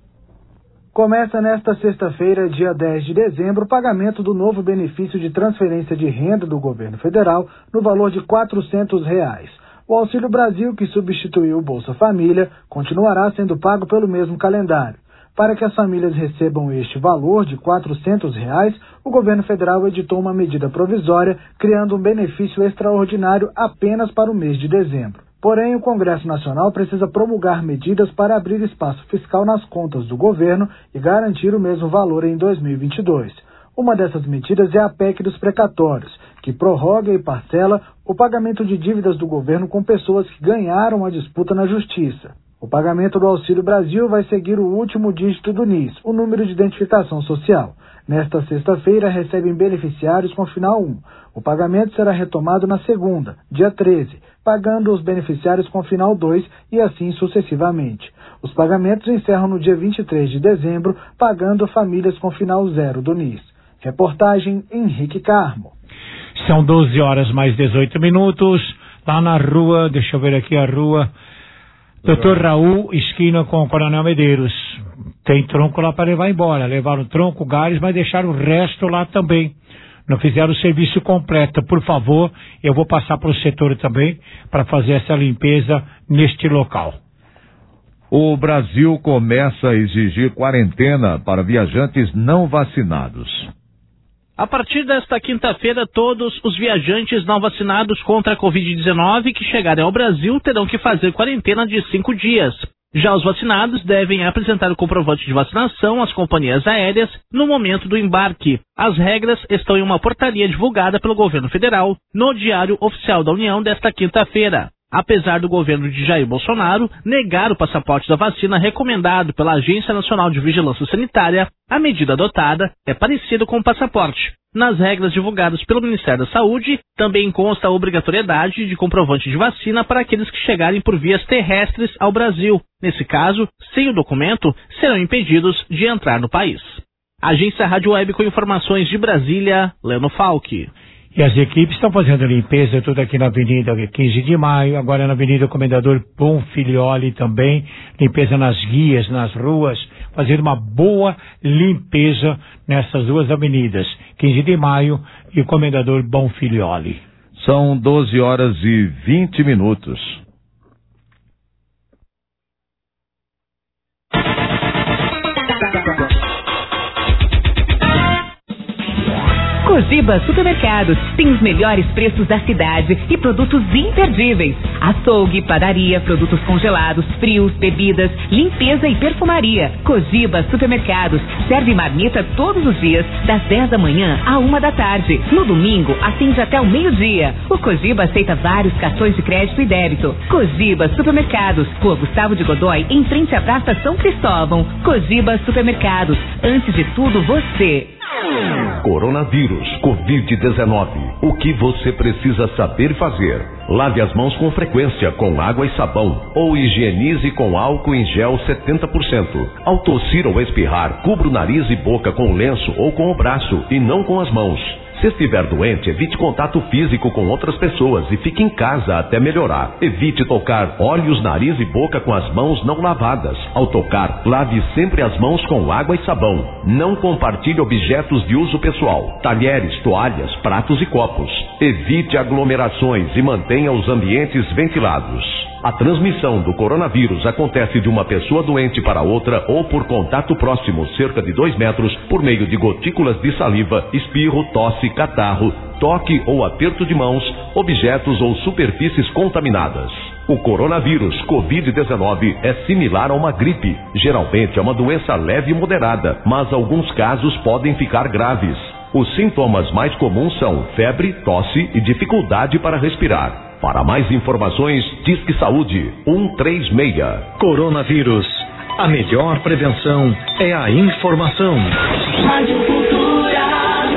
Começa nesta sexta-feira, dia dez de dezembro, o pagamento do novo benefício de transferência de renda do governo federal no valor de quatrocentos reais. O Auxílio Brasil, que substituiu o Bolsa Família, continuará sendo pago pelo mesmo calendário. Para que as famílias recebam este valor de quatrocentos reais, o governo federal editou uma medida provisória, criando um benefício extraordinário apenas para o mês de dezembro. Porém, o Congresso Nacional precisa promulgar medidas para abrir espaço fiscal nas contas do governo e garantir o mesmo valor em dois mil e vinte e dois. Uma dessas medidas é a P E C dos precatórios, que prorroga e parcela o pagamento de dívidas do governo com pessoas que ganharam a disputa na Justiça. O pagamento do Auxílio Brasil vai seguir o último dígito do N I S, o número de identificação social. Nesta sexta-feira, recebem beneficiários com final um. O pagamento será retomado na segunda, dia treze, pagando os beneficiários com final dois e assim sucessivamente. Os pagamentos encerram no dia vinte e três de dezembro, pagando famílias com final zero do N I S. Reportagem Henrique Carmo. São doze horas mais dezoito minutos, lá na rua, deixa eu ver aqui a rua... doutor Raul, esquina com o Coronel Medeiros. Tem tronco lá para levar embora. Levaram tronco, galhos, mas deixaram o resto lá também. Não fizeram o serviço completo. Por favor, eu vou passar para o setor também para fazer essa limpeza neste local. O Brasil começa a exigir quarentena para viajantes não vacinados. A partir desta quinta-feira, todos os viajantes não vacinados contra a covid dezenove que chegarem ao Brasil terão que fazer quarentena de cinco dias. Já os vacinados devem apresentar o comprovante de vacinação às companhias aéreas no momento do embarque. As regras estão em uma portaria divulgada pelo governo federal no Diário Oficial da União desta quinta-feira. Apesar do governo de Jair Bolsonaro negar o passaporte da vacina recomendado pela Agência Nacional de Vigilância Sanitária, a medida adotada é parecida com o passaporte. Nas regras divulgadas pelo Ministério da Saúde, também consta a obrigatoriedade de comprovante de vacina para aqueles que chegarem por vias terrestres ao Brasil. Nesse caso, sem o documento, serão impedidos de entrar no país. Agência Rádio Web com informações de Brasília, Leno Falck. E as equipes estão fazendo a limpeza tudo aqui na Avenida quinze de maio, agora na Avenida Comendador Bonfilioli também, limpeza nas guias, nas ruas, fazendo uma boa limpeza nessas duas avenidas, quinze de maio e Comendador Bonfilioli. São doze horas e vinte minutos. Cogiba Supermercados tem os melhores preços da cidade e produtos imperdíveis. Açougue, padaria, produtos congelados, frios, bebidas, limpeza e perfumaria. Cogiba Supermercados serve marmita todos os dias, das dez da manhã à uma da tarde. No domingo, atende até o meio-dia. O Cogiba aceita vários cartões de crédito e débito. Cogiba Supermercados, Rua Gustavo de Godoy, em frente à Praça São Cristóvão. Cogiba Supermercados, antes de tudo você. Coronavírus, covid dezenove. O que você precisa saber fazer? Lave as mãos com frequência com água e sabão ou higienize com álcool em gel setenta por cento. Ao tossir ou espirrar, cubra o nariz e boca com lenço ou com o braço e não com as mãos. Se estiver doente, evite contato físico com outras pessoas e fique em casa até melhorar. Evite tocar olhos, nariz e boca com as mãos não lavadas. Ao tocar, lave sempre as mãos com água e sabão. Não compartilhe objetos de uso pessoal, talheres, toalhas, pratos e copos. Evite aglomerações e mantenha os ambientes ventilados. A transmissão do coronavírus acontece de uma pessoa doente para outra ou por contato próximo, cerca de dois metros, por meio de gotículas de saliva, espirro, tosse, catarro, toque ou aperto de mãos, objetos ou superfícies contaminadas. O coronavírus covid dezenove é similar a uma gripe. Geralmente é uma doença leve e moderada, mas alguns casos podem ficar graves. Os sintomas mais comuns são febre, tosse e dificuldade para respirar. Para mais informações, Disque Saúde um três seis. Coronavírus. A melhor prevenção é a informação. Rádio Cultura,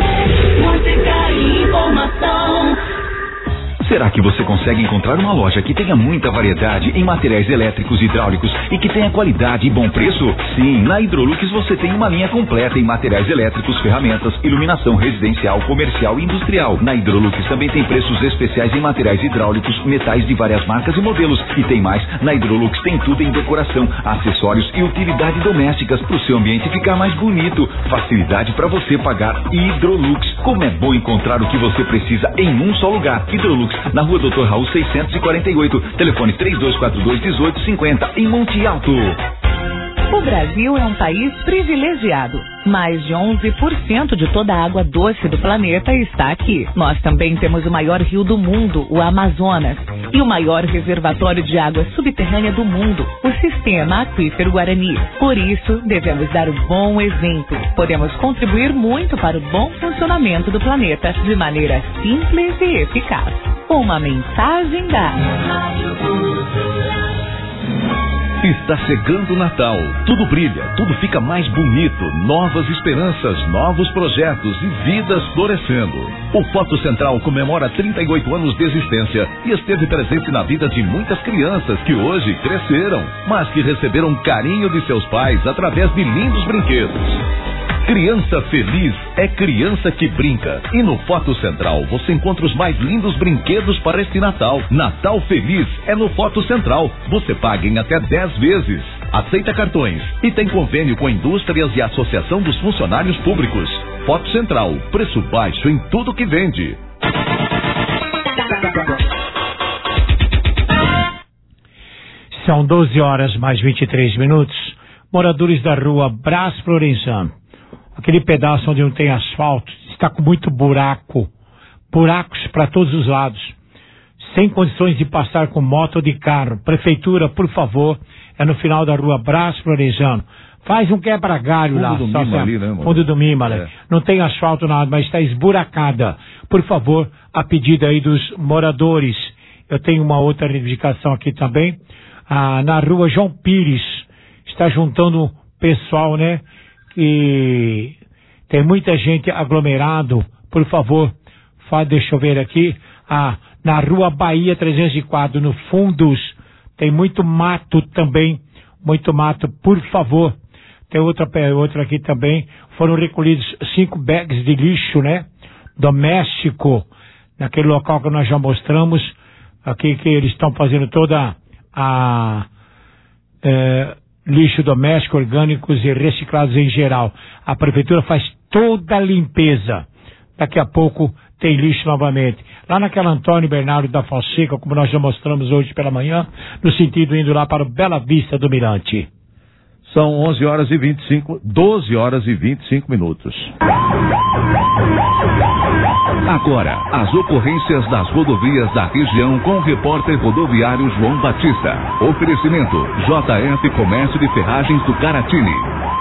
música e informação. Será que você consegue encontrar uma loja que tenha muita variedade em materiais elétricos e hidráulicos e que tenha qualidade e bom preço? Sim, na Hidrolux você tem uma linha completa em materiais elétricos, ferramentas, iluminação residencial, comercial e industrial. Na Hidrolux também tem preços especiais em materiais hidráulicos, metais de várias marcas e modelos. E tem mais, na Hidrolux tem tudo em decoração, acessórios e utilidades domésticas para o seu ambiente ficar mais bonito. Facilidade para você pagar. Hidrolux. Como é bom encontrar o que você precisa em um só lugar. Hidrolux, na Rua Doutor Raul seiscentos e quarenta e oito, telefone três dois quatro dois, um oito cinco zero, em Monte Alto. O Brasil é um país privilegiado. Mais de onze por cento de toda a água doce do planeta está aqui. Nós também temos o maior rio do mundo, o Amazonas, e o maior reservatório de água subterrânea do mundo, o Sistema Aquífero Guarani. Por isso, devemos dar o bom exemplo. Podemos contribuir muito para o bom funcionamento do planeta de maneira simples e eficaz. Uma mensagem da Está chegando o Natal. Tudo brilha, tudo fica mais bonito. Novas esperanças, novos projetos e vidas florescendo. O Foto Central comemora trinta e oito anos de existência e esteve presente na vida de muitas crianças que hoje cresceram, mas que receberam carinho de seus pais através de lindos brinquedos. Criança feliz é criança que brinca. E no Foto Central você encontra os mais lindos brinquedos para este Natal. Natal feliz é no Foto Central. Você paga em até dez vezes. Aceita cartões e tem convênio com indústrias e associação dos funcionários públicos. Foto Central, preço baixo em tudo que vende. São doze horas mais vinte e três minutos. Moradores da rua Brás Florenzano. Aquele pedaço onde não tem asfalto, está com muito buraco, buracos para todos os lados, sem condições de passar com moto ou de carro. Prefeitura, por favor, é no final da rua Brás Florenzano. Faz um quebra-galho lá, do só, Mima ali, né, mano? fundo do Mima, É. Não tem asfalto nada, mas está esburacada. Por favor, a pedido aí dos moradores. Eu tenho uma outra reivindicação aqui também, ah, na rua João Pires, está juntando pessoal, né? E tem muita gente aglomerado, por favor, fa, deixa eu ver aqui, ah, na rua Bahia trezentos e quatro, no Fundos, tem muito mato também, muito mato, por favor. Tem outra, outra aqui também, foram recolhidos cinco bags de lixo, né, doméstico, naquele local que nós já mostramos, aqui que eles estão fazendo toda a... É, lixo doméstico, orgânicos e reciclados em geral. A prefeitura faz toda a limpeza. Daqui a pouco tem lixo novamente. Lá naquela Antônio Bernardo da Fonseca, como nós já mostramos hoje pela manhã, no sentido indo lá para o Bela Vista do Mirante. São onze horas e vinte e cinco, doze horas e vinte e cinco minutos. Agora, as ocorrências das rodovias da região com o repórter rodoviário João Batista. Oferecimento J F Comércio de Ferragens do Caratini.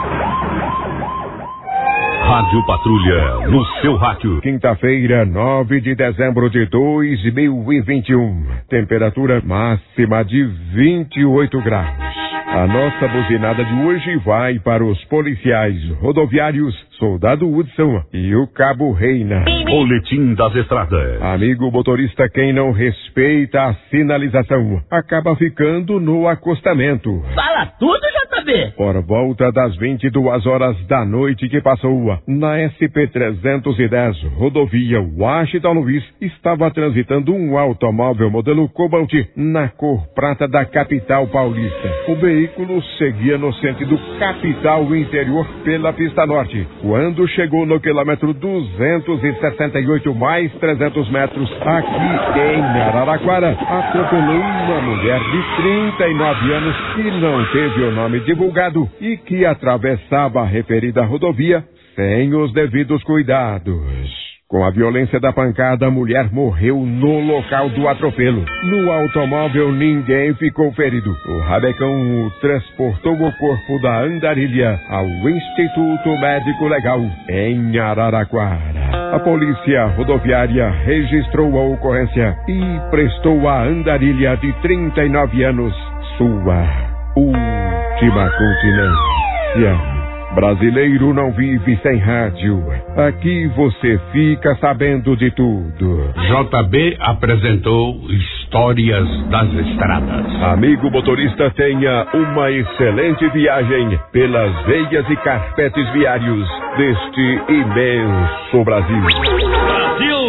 Rádio Patrulha, no seu rádio. Quinta-feira, nove de dezembro de dois mil e vinte e um. Temperatura máxima de vinte e oito graus. A nossa buzinada de hoje vai para os policiais rodoviários Soldado Hudson e o Cabo Reina. Boletim das Estradas. Amigo motorista, quem não respeita a sinalização acaba ficando no acostamento. Fala tudo, J B! Por volta das vinte e duas horas da noite que passou, na S P trezentos e dez, rodovia Washington Luiz, estava transitando um automóvel modelo Cobalt na cor prata da capital paulista. O veículo seguia no sentido capital interior pela pista norte. Quando chegou no quilômetro duzentos e sessenta e oito mais trezentos metros, aqui em Araraquara, atropelou uma mulher de trinta e nove anos que não teve o nome divulgado e que atravessava a referida rodovia sem os devidos cuidados. Com a violência da pancada, a mulher morreu no local do atropelo. No automóvel, ninguém ficou ferido. O Rabecão transportou o corpo da andarilha ao Instituto Médico Legal, em Araraquara. A polícia rodoviária registrou a ocorrência e prestou à andarilha de trinta e nove anos sua última continência. Brasileiro não vive sem rádio. Aqui você fica sabendo de tudo. J B apresentou Histórias das Estradas. Amigo motorista, tenha uma excelente viagem pelas veias e carpetes viários deste imenso Brasil. Brasil!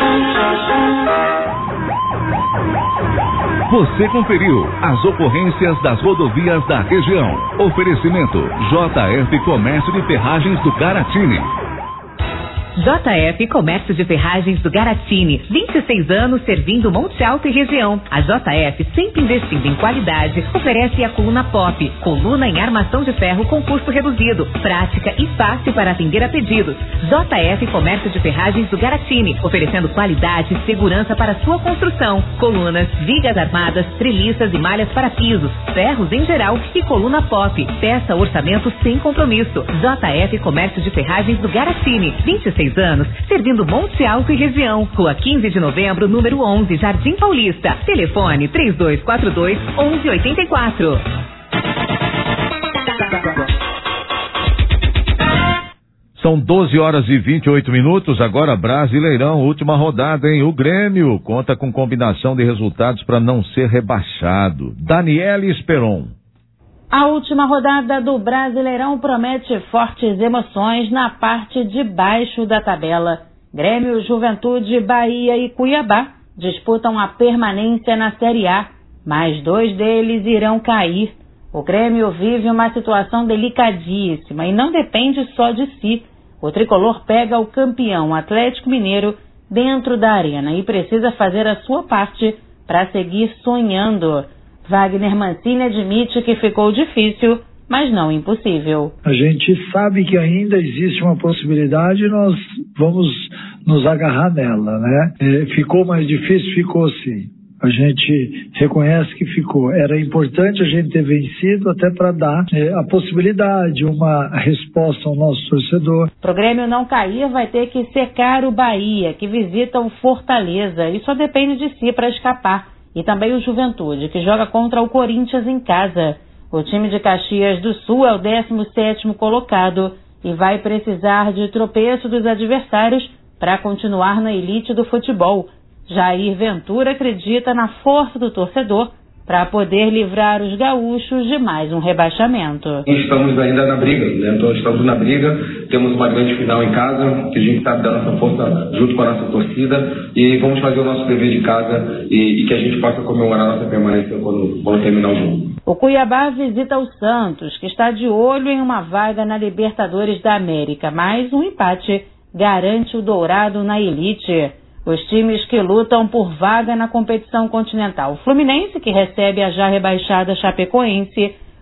Você conferiu as ocorrências das rodovias da região. Oferecimento J F Comércio de Ferragens do Caratini. J F Comércio de Ferragens do Garatini, vinte e seis anos servindo Monte Alto e região. A J F, sempre investindo em qualidade, oferece a coluna Pop, coluna em armação de ferro com custo reduzido, prática e fácil para atender a pedidos. J F Comércio de Ferragens do Garatini, oferecendo qualidade e segurança para sua construção. Colunas, vigas armadas, treliças e malhas para pisos, ferros em geral e coluna Pop. Peça orçamento sem compromisso. J F Comércio de Ferragens do Garatini, vinte e seis anos, servindo Monte Alto e região. Rua quinze de novembro, número onze, Jardim Paulista. Telefone três dois quatro dois, onze oitenta e quatro. São doze horas e vinte e oito minutos, agora Brasileirão, última rodada, hein? O Grêmio conta com combinação de resultados para não ser rebaixado. Daniele Esperon. A última rodada do Brasileirão promete fortes emoções na parte de baixo da tabela. Grêmio, Juventude, Bahia e Cuiabá disputam a permanência na Série A, mas dois deles irão cair. O Grêmio vive uma situação delicadíssima e não depende só de si. O tricolor pega o campeão Atlético Mineiro dentro da arena e precisa fazer a sua parte para seguir sonhando. Wagner Mancini admite que ficou difícil, mas não impossível. A gente sabe que ainda existe uma possibilidade e nós vamos nos agarrar nela, né? É, ficou mais difícil? Ficou sim. A gente reconhece que ficou. Era importante a gente ter vencido até para dar é, a possibilidade, uma resposta ao nosso torcedor. Para o Grêmio não cair, vai ter que secar o Bahia, que visita o Fortaleza, e só depende de si para escapar. E também o Juventude, que joga contra o Corinthians em casa. O time de Caxias do Sul é o décimo sétimo colocado e vai precisar de tropeço dos adversários para continuar na elite do futebol. Jair Ventura acredita na força do torcedor para poder livrar os gaúchos de mais um rebaixamento. Estamos ainda na briga, né? Então estamos na briga, temos uma grande final em casa, que a gente sabe da nossa força junto com a nossa torcida, e vamos fazer o nosso dever de casa e, e que a gente possa comemorar a nossa permanência quando, quando terminar o jogo. O Cuiabá visita o Santos, que está de olho em uma vaga na Libertadores da América, mas um empate garante o Dourado na elite. Os times que lutam por vaga na competição continental. O Fluminense, que recebe a já rebaixada Chapecoense.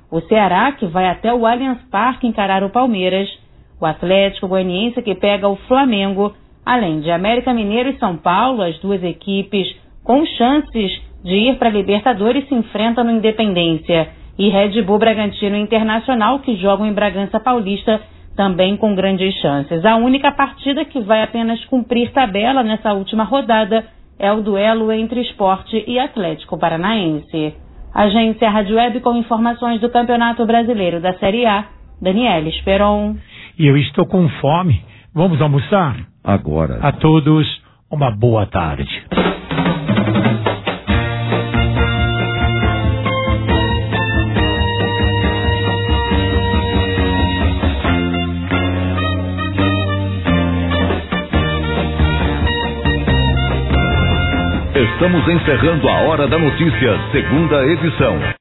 o Ceará, que vai até o Allianz Parque encarar o Palmeiras, o Atlético Goianiense, que pega o Flamengo, além de América Mineiro e São Paulo, as duas equipes com chances de ir para a Libertadores se enfrentam no Independência, e Red Bull Bragantino e Internacional, que jogam em Bragança Paulista, também com grandes chances. A única partida que vai apenas cumprir tabela nessa última rodada é o duelo entre Sport e Atlético Paranaense. Agência Rádio Web com informações do Campeonato Brasileiro da Série A, Daniela Esperon. E eu estou com fome. Vamos almoçar? Agora. A todos, uma boa tarde. Estamos encerrando a Hora da Notícia, segunda edição.